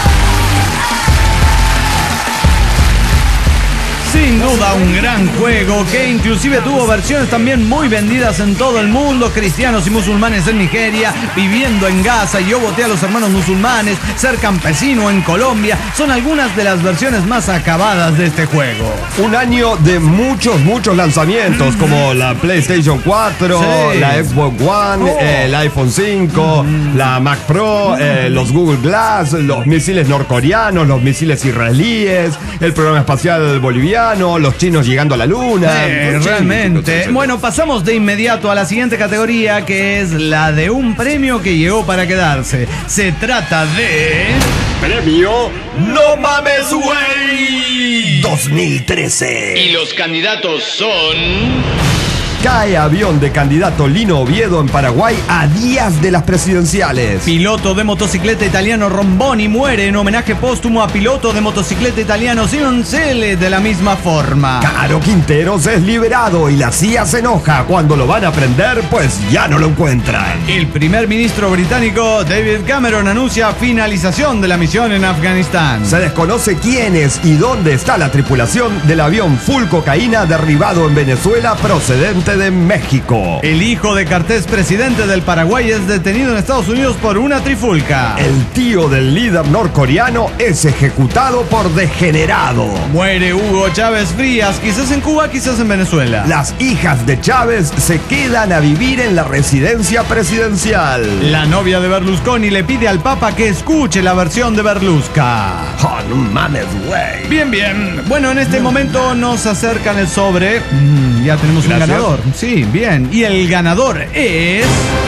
Speaker 29: Sin duda un gran juego que inclusive tuvo versiones también muy vendidas en todo el mundo. Cristianos y musulmanes en Nigeria, viviendo en Gaza, yo voté a los hermanos musulmanes, ser campesino en Colombia, son algunas de las versiones más acabadas de este juego.
Speaker 30: Un año de muchos, muchos lanzamientos, mm-hmm. como la PlayStation cuatro, sí. la Xbox One, oh. eh, el iPhone cinco, mm-hmm. la Mac Pro, mm-hmm. eh, los Google Glass, los misiles norcoreanos, los misiles israelíes, el programa espacial boliviano, los chinos llegando a la luna.
Speaker 29: Sí, realmente. Bueno, pasamos de inmediato a la siguiente categoría, que es la de un premio que llegó para quedarse. Se trata de...
Speaker 30: Premio No Mames Güey
Speaker 7: dos mil trece.
Speaker 2: Y los candidatos son...
Speaker 30: Cae avión de candidato Lino Oviedo en Paraguay a días de las presidenciales.
Speaker 29: Piloto de motocicleta italiano Romboni muere en homenaje póstumo a piloto de motocicleta italiano Simoncelli de la misma forma.
Speaker 30: Caro Quinteros es liberado y la C I A se enoja. Cuando lo van a prender, pues ya no lo encuentran.
Speaker 29: El primer ministro británico David Cameron anuncia finalización de la misión en Afganistán.
Speaker 30: Se desconoce quién es y dónde está la tripulación del avión full cocaína derribado en Venezuela procedente de México.
Speaker 29: El hijo de Cartés, presidente del Paraguay, es detenido en Estados Unidos por una trifulca.
Speaker 30: El tío del líder norcoreano es ejecutado por degenerado.
Speaker 29: Muere Hugo Chávez Frías, quizás en Cuba, quizás en Venezuela.
Speaker 30: Las hijas de Chávez se quedan a vivir en la residencia presidencial.
Speaker 29: La novia de Berlusconi le pide al Papa que escuche la versión de Berlusca.
Speaker 7: Oh, no mames, güey.
Speaker 29: Bien, bien. Bueno, en este momento nos acercan el sobre. Mm, ya tenemos Gracias. un ganador. Sí, bien. Y el ganador es...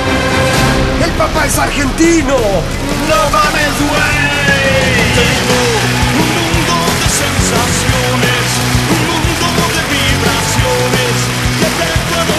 Speaker 7: ¡El Papa es argentino! ¡No mames, güey!
Speaker 3: Tengo un mundo de sensaciones, un mundo de vibraciones que te puedo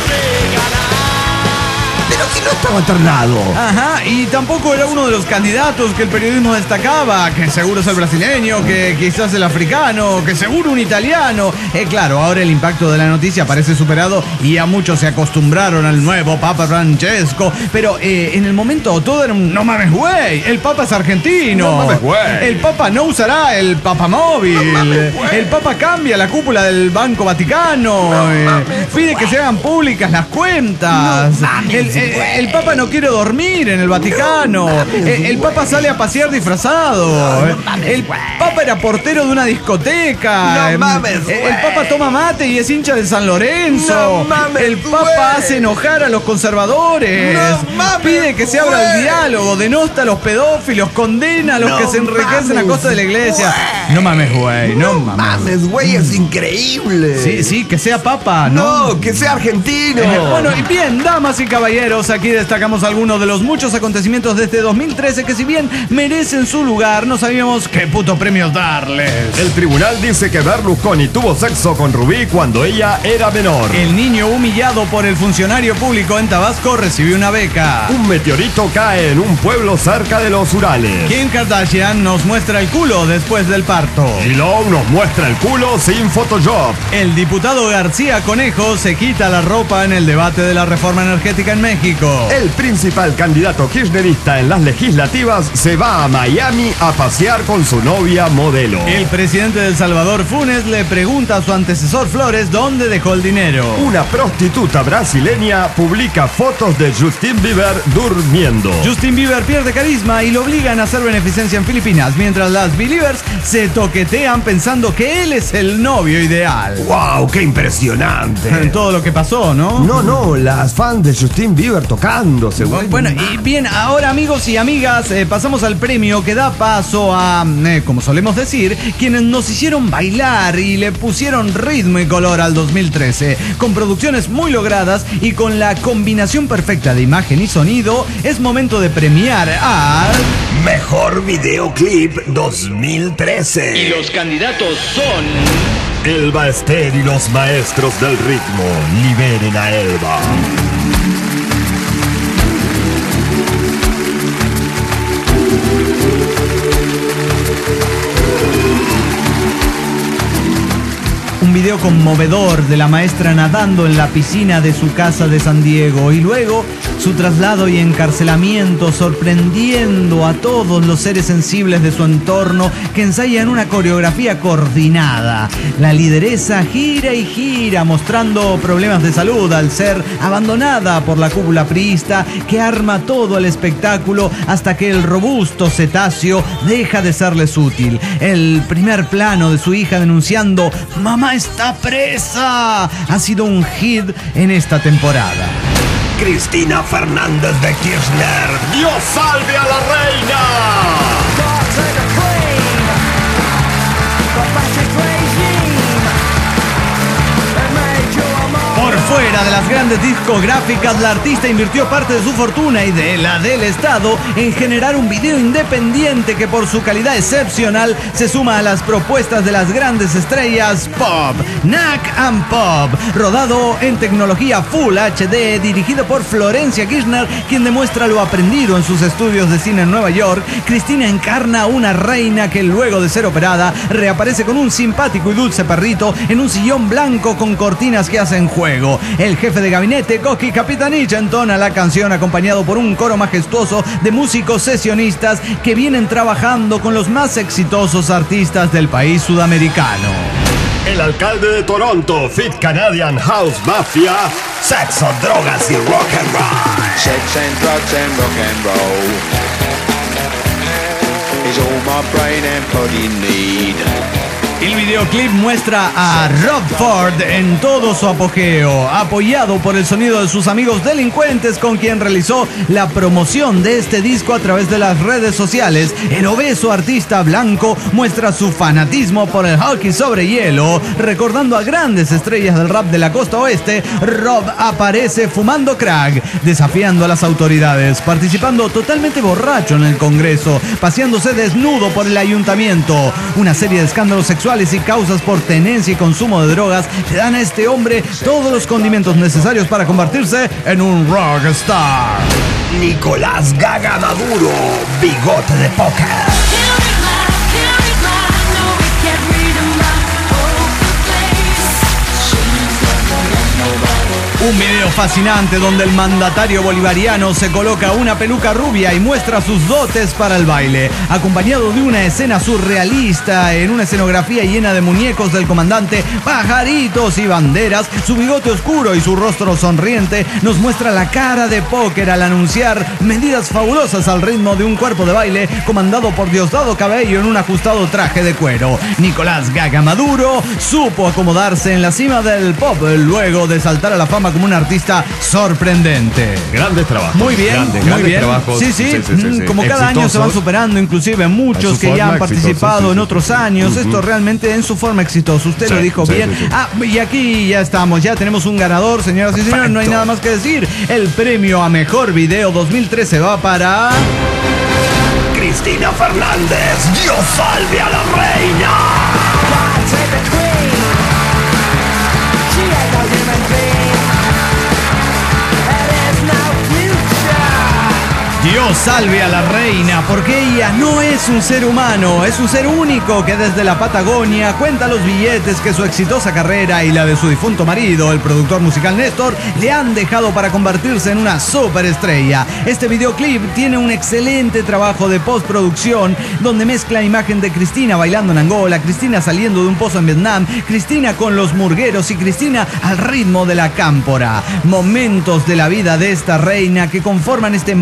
Speaker 3: regalar.
Speaker 7: Pero que no estaba internado.
Speaker 29: Ajá, y tampoco era uno de los candidatos que el periodismo destacaba, que seguro es el brasileño, que quizás el africano, que seguro un italiano. Eh, claro, ahora el impacto de la noticia parece superado y a muchos se acostumbraron al nuevo Papa Francesco, pero eh, en el momento todo era un no mames güey, el Papa es argentino.
Speaker 30: No mames güey.
Speaker 29: El Papa no usará el papamóvil. No mames, el Papa cambia la cúpula del Banco Vaticano. No eh, mames, pide que se hagan públicas las cuentas. No mames, el, el, el Papa no quiere dormir en el Vaticano. No mames, el, el Papa sale a pasear disfrazado. No, no mames, el Papa era portero de una discoteca.
Speaker 7: No mames,
Speaker 29: el, el Papa toma mate y es hincha de San Lorenzo.
Speaker 7: No mames,
Speaker 29: el Papa
Speaker 7: güey.
Speaker 29: hace enojar a los conservadores.
Speaker 7: No mames,
Speaker 29: pide que se abra
Speaker 7: güey.
Speaker 29: el diálogo, denosta a los pedófilos, condena a los
Speaker 7: no
Speaker 29: que se enriquecen a costa de la iglesia.
Speaker 7: Güey.
Speaker 29: No mames, güey. No,
Speaker 7: no
Speaker 29: mames.
Speaker 7: mames, güey, es increíble.
Speaker 29: Sí, sí, que sea Papa, ¿no?
Speaker 7: No, que sea argentino.
Speaker 29: Eh, bueno, y bien, damas y caballeros, aquí destacamos algunos de los muchos acontecimientos de este dos mil trece que, si bien merecen su lugar, no sabíamos qué puto premios darles.
Speaker 30: El tribunal dice que Berlusconi tuvo sexo con Rubí cuando ella era menor.
Speaker 29: El niño humillado por el funcionario público en Tabasco recibió una beca.
Speaker 30: Un meteorito cae en un pueblo cerca de los Urales.
Speaker 29: Kim Kardashian nos muestra el culo después del parto.
Speaker 30: G-Lo nos muestra el culo sin Photoshop.
Speaker 29: El diputado García Conejo se quita la ropa en el debate de la reforma energética en México.
Speaker 30: El principal candidato kirchnerista en las legislativas se va a Miami a pasear con su novia modelo.
Speaker 29: El presidente de El Salvador, Funes, le pregunta a su antecesor Flores dónde dejó el dinero.
Speaker 30: Una prostituta brasileña publica fotos de Justin Bieber durmiendo.
Speaker 29: Justin Bieber pierde carisma y lo obligan a hacer beneficencia en Filipinas, mientras las Believers se toquetean pensando que él es el novio ideal.
Speaker 7: ¡Wow! ¡Qué impresionante!
Speaker 29: Todo lo que pasó, ¿no?
Speaker 7: No, no, las fans de Justin Bieber tocando.
Speaker 30: revelándose. Bueno,
Speaker 29: bueno y bien, ahora amigos y amigas, eh, pasamos al premio que da paso a, eh, como solemos decir, quienes nos hicieron bailar y le pusieron ritmo y color al dos mil trece. Con producciones muy logradas y con la combinación perfecta de imagen y sonido, es momento de premiar al
Speaker 7: Mejor Videoclip dos mil trece.
Speaker 2: Y los candidatos son
Speaker 7: Elba Ester y los maestros del ritmo. Liberen a Elba.
Speaker 29: Un video conmovedor de la maestra nadando en la piscina de su casa de San Diego y luego su traslado y encarcelamiento, sorprendiendo a todos los seres sensibles de su entorno que ensayan una coreografía coordinada. La lideresa gira y gira mostrando problemas de salud al ser abandonada por la cúpula priista que arma todo el espectáculo hasta que el robusto cetáceo deja de serles útil. El primer plano de su hija denunciando "Mamá está presa" ha sido un hit en esta temporada.
Speaker 7: Cristina Fernández de Kirchner.
Speaker 30: ¡Dios salve a la reina!
Speaker 29: Por fuera de las grandes discográficas, la artista invirtió parte de su fortuna y de la del Estado en generar un video independiente que por su calidad excepcional se suma a las propuestas de las grandes estrellas pop. Knack and Pop, rodado en tecnología Full H D, dirigido por Florencia Kirchner, quien demuestra lo aprendido en sus estudios de cine en Nueva York. Cristina encarna a una reina que luego de ser operada reaparece con un simpático y dulce perrito en un sillón blanco con cortinas que hacen juego. El jefe de gabinete, Koki Capitanich, entona la canción acompañado por un coro majestuoso de músicos sesionistas que vienen trabajando con los más exitosos artistas del país sudamericano.
Speaker 30: El alcalde de Toronto, Fit Canadian House Mafia.
Speaker 7: Sexo, drogas y rock and roll.
Speaker 8: Sex and drugs and rock and roll is all my brain and body need.
Speaker 29: El videoclip muestra a Rob Ford en todo su apogeo, apoyado por el sonido de sus amigos delincuentes con quien realizó la promoción de este disco a través de las redes sociales. El obeso artista blanco muestra su fanatismo por el hockey sobre hielo, recordando a grandes estrellas del rap de la costa oeste. Rob aparece fumando crack, desafiando a las autoridades, participando totalmente borracho en el Congreso, paseándose desnudo por el ayuntamiento. Una serie de escándalos sexuales y causas por tenencia y consumo de drogas le dan a este hombre todos los condimentos necesarios para convertirse en un rockstar.
Speaker 7: Nicolás Gaga Maduro, bigote de póker.
Speaker 29: Un video fascinante donde el mandatario bolivariano se coloca una peluca rubia y muestra sus dotes para el baile, acompañado de una escena surrealista en una escenografía llena de muñecos del comandante, pajaritos y banderas. Su bigote oscuro y su rostro sonriente nos muestra la cara de póker al anunciar medidas fabulosas al ritmo de un cuerpo de baile comandado por Diosdado Cabello en un ajustado traje de cuero. Nicolás Gaga Maduro supo acomodarse en la cima del pop luego de saltar a la fama como un artista sorprendente.
Speaker 30: Grandes trabajos.
Speaker 29: Muy bien,
Speaker 30: grandes,
Speaker 29: muy
Speaker 30: grandes
Speaker 29: bien.
Speaker 30: trabajos.
Speaker 29: Sí, sí,
Speaker 30: sí, sí, sí, sí.
Speaker 29: Como cada año se van superando, inclusive muchos que ya han participado
Speaker 30: exitoso, sí,
Speaker 29: en
Speaker 30: sí,
Speaker 29: otros
Speaker 30: sí.
Speaker 29: años.
Speaker 30: Uh-huh.
Speaker 29: Esto realmente en su forma exitoso. Usted
Speaker 30: Sí,
Speaker 29: lo dijo
Speaker 30: sí,
Speaker 29: bien.
Speaker 30: sí, sí.
Speaker 29: Ah, y aquí ya estamos, ya tenemos un ganador, señoras y señores, no hay nada más que decir. El premio a Mejor Video dos mil trece va para
Speaker 7: Cristina Fernández. Dios salve a la reina.
Speaker 29: Dios salve a la reina, porque ella no es un ser humano, es un ser único que desde la Patagonia cuenta los billetes que su exitosa carrera y la de su difunto marido, el productor musical Néstor, le han dejado para convertirse en una superestrella. Este videoclip tiene un excelente trabajo de postproducción donde mezcla imagen de Cristina bailando en Angola, Cristina saliendo de un pozo en Vietnam, Cristina con los murgueros y Cristina al ritmo de la cámpora. Momentos de la vida de esta reina que conforman este maravilloso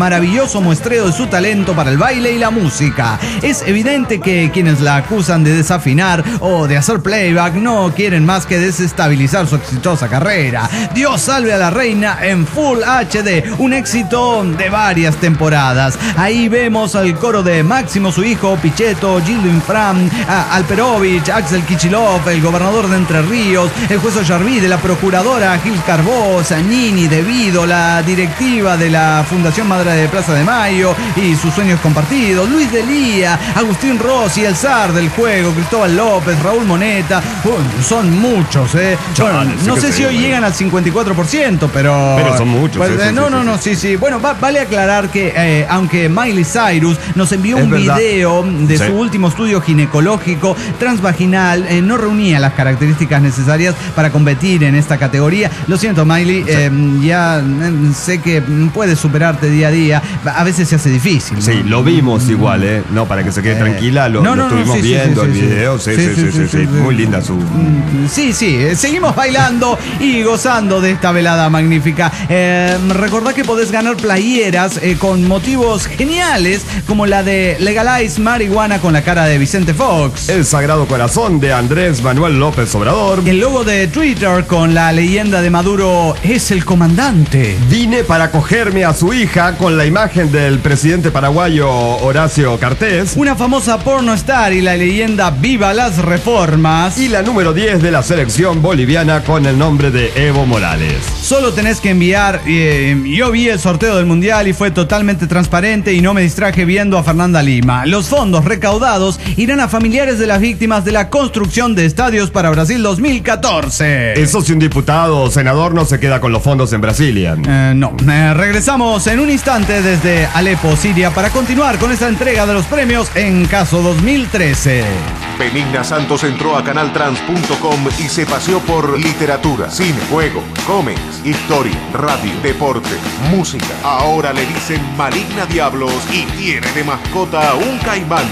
Speaker 29: exitoso muestreo de su talento para el baile y la música. Es evidente que quienes la acusan de desafinar o de hacer playback no quieren más que desestabilizar su exitosa carrera. Dios salve a la reina en Full H D, un éxito de varias temporadas. Ahí vemos al coro de Máximo, su hijo, Pichetto, Gildo Infram, Alperovich, Axel Kichilov, el gobernador de Entre Ríos, el juez Ollarvide, la procuradora Gil Carbó, Zanini, Devido, la directiva de la Fundación Madre de Plaza de Mayo y sus sueños compartidos, Luis Delía, Agustín Rossi, el zar del juego, Cristóbal López, Raúl Moneta. Uh, son muchos, ¿eh? Bueno, no sé si hoy llegan al cincuenta y cuatro por ciento, pero...
Speaker 30: Pero son muchos.
Speaker 29: Pues,
Speaker 30: sí,
Speaker 29: eh,
Speaker 30: sí,
Speaker 29: no,
Speaker 30: sí,
Speaker 29: no,
Speaker 30: sí,
Speaker 29: no, sí, sí. Bueno, va, vale aclarar que eh, aunque Miley Cyrus nos envió
Speaker 30: Es
Speaker 29: un
Speaker 30: verdad.
Speaker 29: video de
Speaker 30: Sí.
Speaker 29: su último estudio ginecológico transvaginal, eh, no reunía las características necesarias para competir en esta categoría. Lo siento, Miley, eh, ya eh, sé que puedes superarte día a día. A veces se hace difícil, ¿no?
Speaker 30: Sí, lo vimos igual, ¿eh? No, para que se quede
Speaker 29: Eh,
Speaker 30: tranquila, lo,
Speaker 29: no,
Speaker 30: lo
Speaker 29: no, no,
Speaker 30: estuvimos
Speaker 29: sí, sí,
Speaker 30: viendo
Speaker 29: sí,
Speaker 30: el
Speaker 29: sí,
Speaker 30: video. Sí, sí, sí, sí, sí. Muy linda su...
Speaker 29: Sí, sí, eh, seguimos bailando y gozando de esta velada magnífica. Eh, recordá que podés ganar playeras eh, con motivos geniales, como la de Legalize Marihuana con la cara de Vicente Fox.
Speaker 30: El Sagrado Corazón de Andrés Manuel López Obrador.
Speaker 29: El logo de Twitter con la leyenda de Maduro, es el comandante.
Speaker 30: Vine para cogerme a su hija con la imagen del presidente paraguayo Horacio Cartés.
Speaker 29: Una famosa pornostar y la leyenda Viva las Reformas.
Speaker 30: Y la número diez de la selección boliviana con el nombre de Evo Morales.
Speaker 29: Solo tenés que enviar, eh, yo vi el sorteo del mundial y fue totalmente transparente y no me distraje viendo a Fernanda Lima. Los fondos recaudados irán a familiares de las víctimas de la construcción de estadios para Brasil dos mil catorce.
Speaker 30: Eso si un diputado o senador no se queda con los fondos en Brasilia.
Speaker 29: Eh, no, eh, regresamos en un instante desde Alepo, Siria, para continuar con esta entrega de los premios En Caso dos mil trece.
Speaker 1: Benigna Santos entró a canal trans punto com y se paseó por literatura, cine, juego, cómics, historia, radio, deporte, música. Ahora le dicen Maligna Diablos y tiene de mascota un caimán.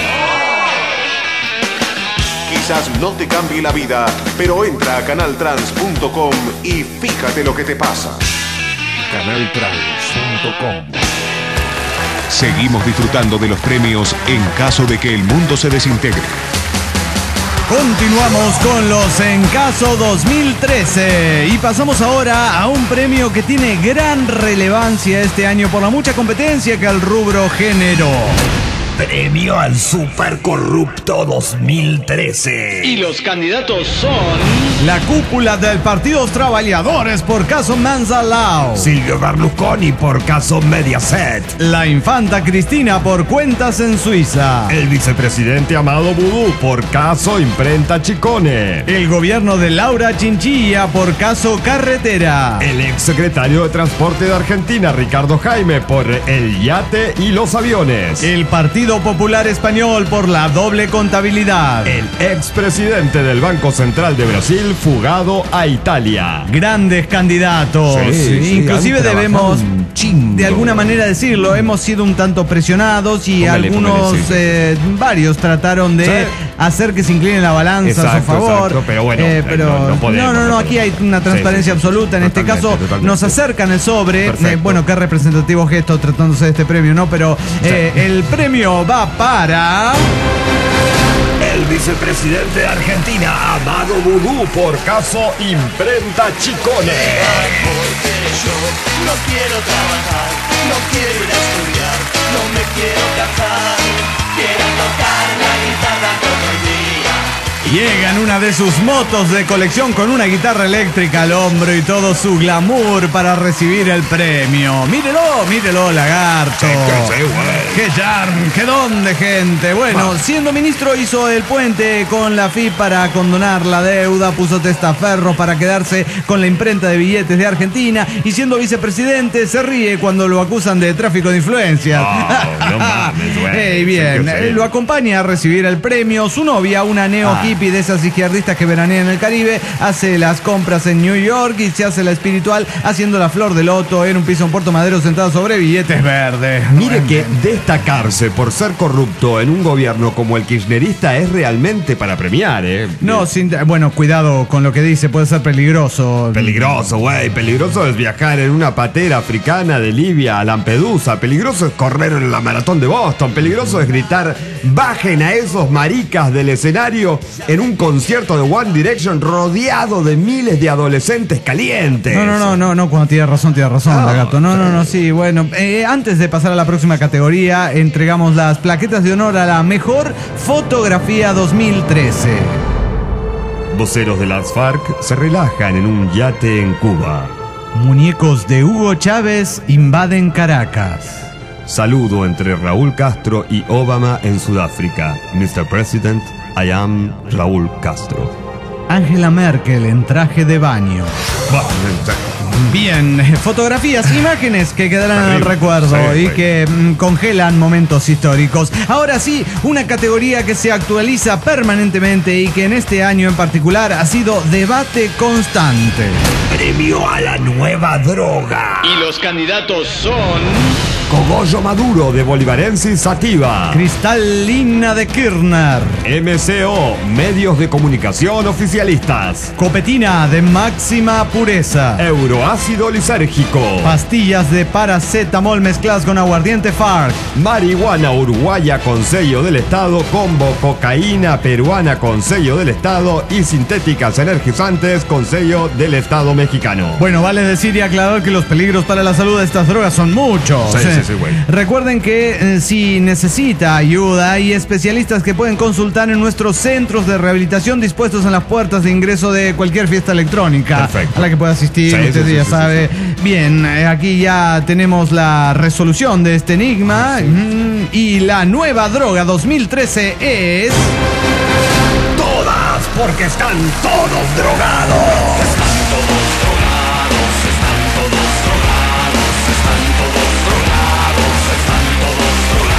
Speaker 1: Quizás no te cambie la vida, pero entra a canal trans punto com y fíjate lo que te pasa. canal trans punto com. Seguimos disfrutando de los premios en caso de que el mundo se desintegre.
Speaker 29: Continuamos con los En Caso dos mil trece y pasamos ahora a un premio que tiene gran relevancia este año por la mucha competencia que el rubro generó.
Speaker 7: Premio al Super Corrupto dos mil trece.
Speaker 2: Y los candidatos son...
Speaker 29: La cúpula del Partido Trabajadores por caso Manzalao.
Speaker 7: Silvio Berlusconi por caso Mediaset.
Speaker 29: La infanta Cristina por cuentas en Suiza.
Speaker 30: El vicepresidente Amado Vudú por caso Imprenta Chicone.
Speaker 29: El gobierno de Laura Chinchilla por caso Carretera.
Speaker 30: El exsecretario de Transporte de Argentina, Ricardo Jaime, por el yate y los aviones.
Speaker 29: El Partido Popular Español por la doble contabilidad.
Speaker 30: El expresidente del Banco Central de Brasil, fugado a Italia.
Speaker 29: Grandes candidatos.
Speaker 30: Sí, sí,
Speaker 29: inclusive debemos de alguna manera decirlo, hemos sido un tanto presionados y
Speaker 30: Póngale,
Speaker 29: algunos,
Speaker 30: póngale, sí, sí.
Speaker 29: eh, varios trataron de
Speaker 30: Sí.
Speaker 29: hacer que se incline la balanza
Speaker 30: Exacto,
Speaker 29: a su favor.
Speaker 30: exacto, pero bueno,
Speaker 29: Eh, pero
Speaker 30: no- no podemos,
Speaker 29: no, no, no,
Speaker 30: no
Speaker 29: aquí hay
Speaker 30: podemos.
Speaker 29: una transparencia
Speaker 30: Sí, sí, sí,
Speaker 29: absoluta. En este
Speaker 30: totalmente,
Speaker 29: caso
Speaker 30: totalmente.
Speaker 29: nos acercan el sobre.
Speaker 30: Perfecto.
Speaker 29: Eh, bueno, qué representativo gesto tratándose de este premio, ¿no? Pero eh, el premio va para...
Speaker 7: El vicepresidente de Argentina, Amado Vudú por caso Imprenta Chicone.
Speaker 3: Porque yo no quiero trabajar, no quiero ir a estudiar, no me quiero casar, quiero tocar la guitarra todo el día.
Speaker 29: Llega en una de sus motos de colección con una guitarra eléctrica al hombro y todo su glamour para recibir el premio. Mírelo, mírelo, lagarto. ¡Qué charm! ¡Qué don de gente! Bueno, siendo ministro hizo el puente con la F I P para condonar la deuda, puso testaferros para quedarse con la imprenta de billetes de Argentina y siendo vicepresidente se ríe cuando lo acusan de tráfico de influencias.
Speaker 30: Oh, no mames, güey.
Speaker 29: Ey, bien,
Speaker 30: Sí, que sí.
Speaker 29: lo acompaña a recibir el premio su novia, una neo hippie hippie, de esas izquierdistas que veranean en el Caribe, hace las compras en New York y se hace la espiritual haciendo la flor de loto en un piso en Puerto Madero sentado sobre billetes verdes.
Speaker 30: Mire que destacarse por ser corrupto en un gobierno como el kirchnerista es realmente para premiar, ¿eh?
Speaker 29: No, sin, bueno, cuidado con lo que dice, puede ser peligroso.
Speaker 30: Peligroso, güey. Peligroso es viajar en una patera africana de Libia a Lampedusa. Peligroso es correr en la maratón de Boston. Peligroso es gritar, bajen a esos maricas del escenario en un concierto de One Direction rodeado de miles de adolescentes calientes.
Speaker 29: No, no, no, no, no, cuando tiene razón, tiene razón, no, Lagarto. No, no, no, sí, bueno. Eh, antes de pasar a la próxima categoría, entregamos las plaquetas de honor a la mejor fotografía dos mil trece.
Speaker 30: Voceros de las FARC se relajan en un yate en Cuba.
Speaker 29: Muñecos de Hugo Chávez invaden Caracas.
Speaker 30: Saludo entre Raúl Castro y Obama en Sudáfrica. mister President, I am Raúl Castro.
Speaker 29: Angela Merkel en traje de baño. Bien, fotografías, imágenes que quedarán en el recuerdo y que mm, congelan momentos históricos. Ahora sí, una categoría que se actualiza permanentemente y que en este año en particular ha sido debate constante.
Speaker 7: Premio a la nueva droga.
Speaker 2: Y los candidatos son...
Speaker 30: Cogollo Maduro de Bolivarensis Sativa.
Speaker 29: Cristalina de Kirchner.
Speaker 30: M C O, medios de comunicación oficialistas.
Speaker 29: Copetina de máxima pureza.
Speaker 30: Euroácido lisérgico.
Speaker 29: Pastillas de paracetamol mezcladas con aguardiente FARC.
Speaker 30: Marihuana uruguaya con sello del Estado, combo cocaína peruana con sello del Estado y sintéticas energizantes con sello del Estado mexicano.
Speaker 29: Bueno, vale decir y aclarar que los peligros para la salud de estas drogas son muchos.
Speaker 30: Sí, sí. Sí, bueno.
Speaker 29: Recuerden que eh, si necesita ayuda, hay especialistas que pueden consultar en nuestros centros de rehabilitación dispuestos en las puertas de ingreso de cualquier fiesta electrónica. Perfecto. A la que pueda asistir, sí, usted sí, ya sí, sabe. Sí, sí. Bien, eh, aquí ya tenemos la resolución de este enigma. Sí. Mm, y la nueva droga dos mil trece es...
Speaker 7: Todas, porque están todos drogados. Están todos drogados, están todos drogados, están todos drogados, están todos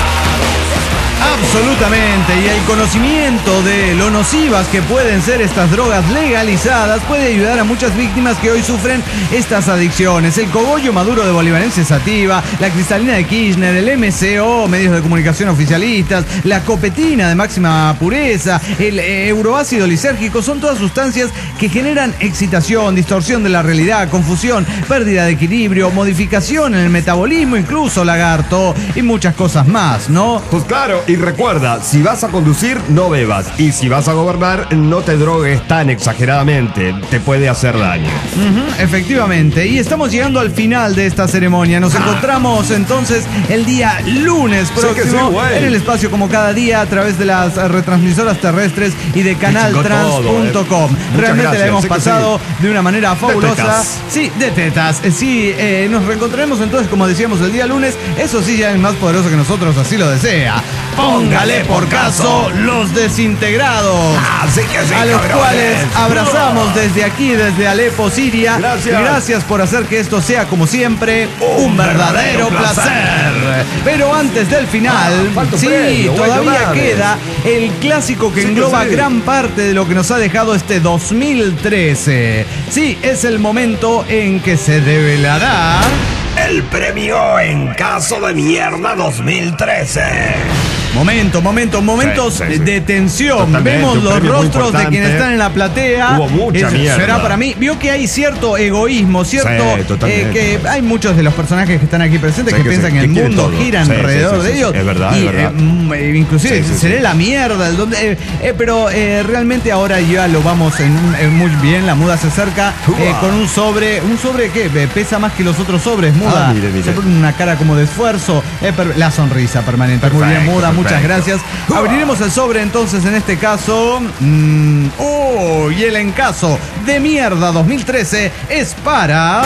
Speaker 7: drogados.
Speaker 29: Absolutamente, y el conocimiento de lo nocivas que pueden ser estas drogas legalizadas puede ayudar a muchas víctimas que hoy sufren estas adicciones. El cogollo maduro de Bolivarensis Sativa, la cristalina de Kirchner, el M C O, medios de comunicación oficialistas, la copetina de máxima pureza, el eh, euroácido lisérgico, son todas sustancias que generan excitación, distorsión de la realidad, confusión, pérdida de equilibrio, modificación en el metabolismo, incluso, Lagarto, y muchas cosas más, ¿no?
Speaker 30: Pues claro, y recuerda, si vas a conducir, no bebas. Y si vas a gobernar, no te drogues tan exageradamente. Te puede hacer daño.
Speaker 29: Uh-huh, efectivamente. Y estamos llegando al final de esta ceremonia. Nos ah. encontramos entonces el día lunes próximo sí, en el espacio como cada día a través de las retransmisoras terrestres y de canal trans punto com. Eh. Realmente gracias. La hemos sé pasado sí. de una manera fabulosa. De sí, de tetas. Sí, eh, nos reencontraremos entonces, como decíamos, el día lunes. Eso sí, ya es más poderoso que nosotros, así lo desea. Póngale por caso los desintegrados,
Speaker 7: ah, sí que sí,
Speaker 29: a los
Speaker 7: cabrones.
Speaker 29: cuales abrazamos desde aquí, desde Alepo, Siria.
Speaker 30: Gracias.
Speaker 29: Gracias por hacer que esto sea, como siempre, un, un verdadero, verdadero placer. placer. Pero antes del final, ah, sí, premio, todavía bueno, queda el clásico que sí, engloba sí. gran parte de lo que nos ha dejado este dos mil trece. Sí, es el momento en que se develará
Speaker 7: el premio en caso de mierda dos mil trece.
Speaker 29: Momento, momento, momentos sí, sí, sí. de tensión. Totalmente, vemos los rostros de quienes están en la platea.
Speaker 30: Hubo mucha
Speaker 29: es,
Speaker 30: mierda.
Speaker 29: Será para mí. Vio que hay cierto egoísmo, cierto sí, eh, que hay muchos de los personajes que están aquí presentes sí, que, que piensan sí, que el mundo todo. gira sí, alrededor sí, sí, de sí, ellos.
Speaker 30: Es verdad,
Speaker 29: y,
Speaker 30: es verdad.
Speaker 29: Eh, inclusive sí, sí, seré sí. la mierda. El donde, eh, eh, pero eh, realmente ahora ya lo vamos en, en muy bien. La muda se acerca eh, con un sobre. ¿Un sobre que pesa más que los otros sobres? Muda. Ah, mire, mire. Se pone una cara como de esfuerzo. Eh, per, la sonrisa permanente. Perfecto, muy bien, muda. Muchas perfecto. gracias. Abriremos el sobre entonces en este caso. Mmm, oh, y el encaso de mierda dos mil trece es para...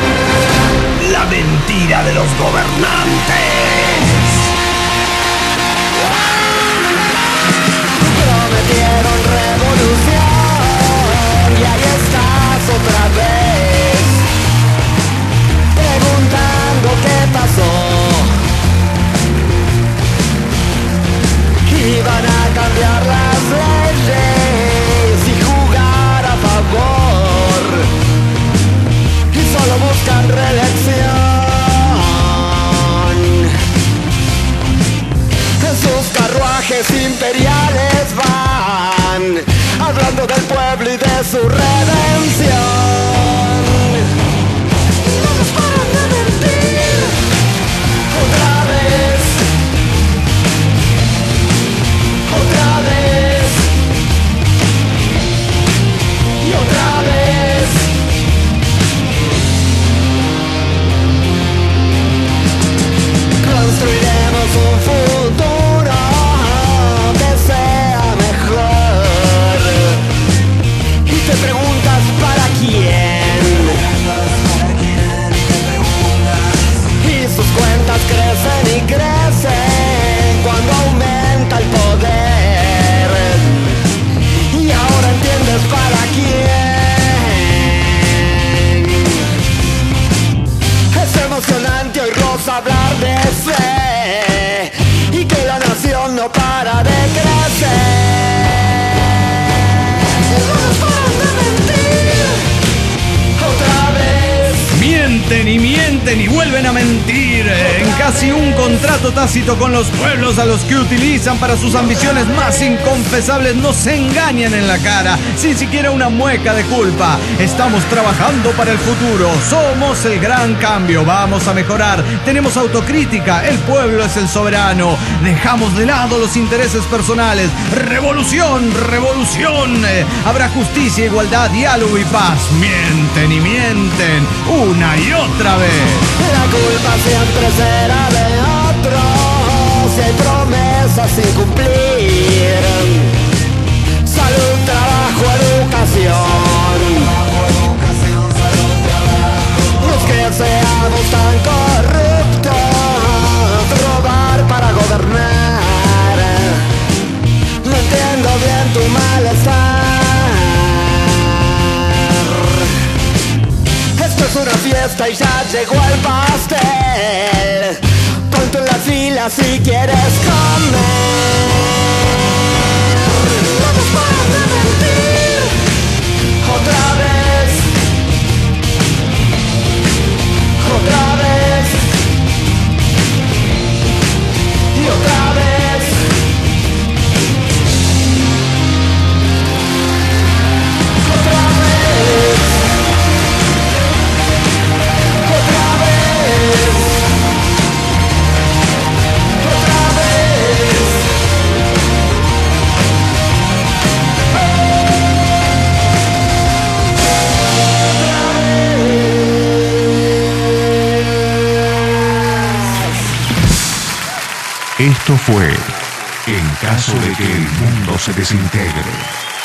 Speaker 7: La mentira de los gobernantes.
Speaker 3: Prometieron revolución y ahí estás otra vez preguntando qué pasó. Iban a cambiar las leyes.
Speaker 29: mienten y vuelven a mentir. En casi un contrato tácito con los pueblos a los que utilizan para sus ambiciones más inconfesables, nos engañan en la cara, sin siquiera una mueca de culpa. Estamos trabajando para el futuro, somos el gran cambio, vamos a mejorar, tenemos autocrítica, el pueblo es el soberano, dejamos de lado los intereses personales. Revolución, revolución, eh, habrá justicia, igualdad, diálogo y paz. Mienten y mienten una y otra vez.
Speaker 3: La culpa siempre será de otros, si hay promesas sin cumplir. Salud, trabajo, educación. Los que seamos tan corruptos, robar para gobernar. No entiendo bien tu malestar. Esto es una fiesta y ya llegó el pastel. Ponte en la fila si quieres comer. No nos pares de mentir. Otra vez. Otra vez. Y otra vez. Otra vez. Otra vez. Otra vez.
Speaker 1: Esto fue En caso de que el mundo se desintegre.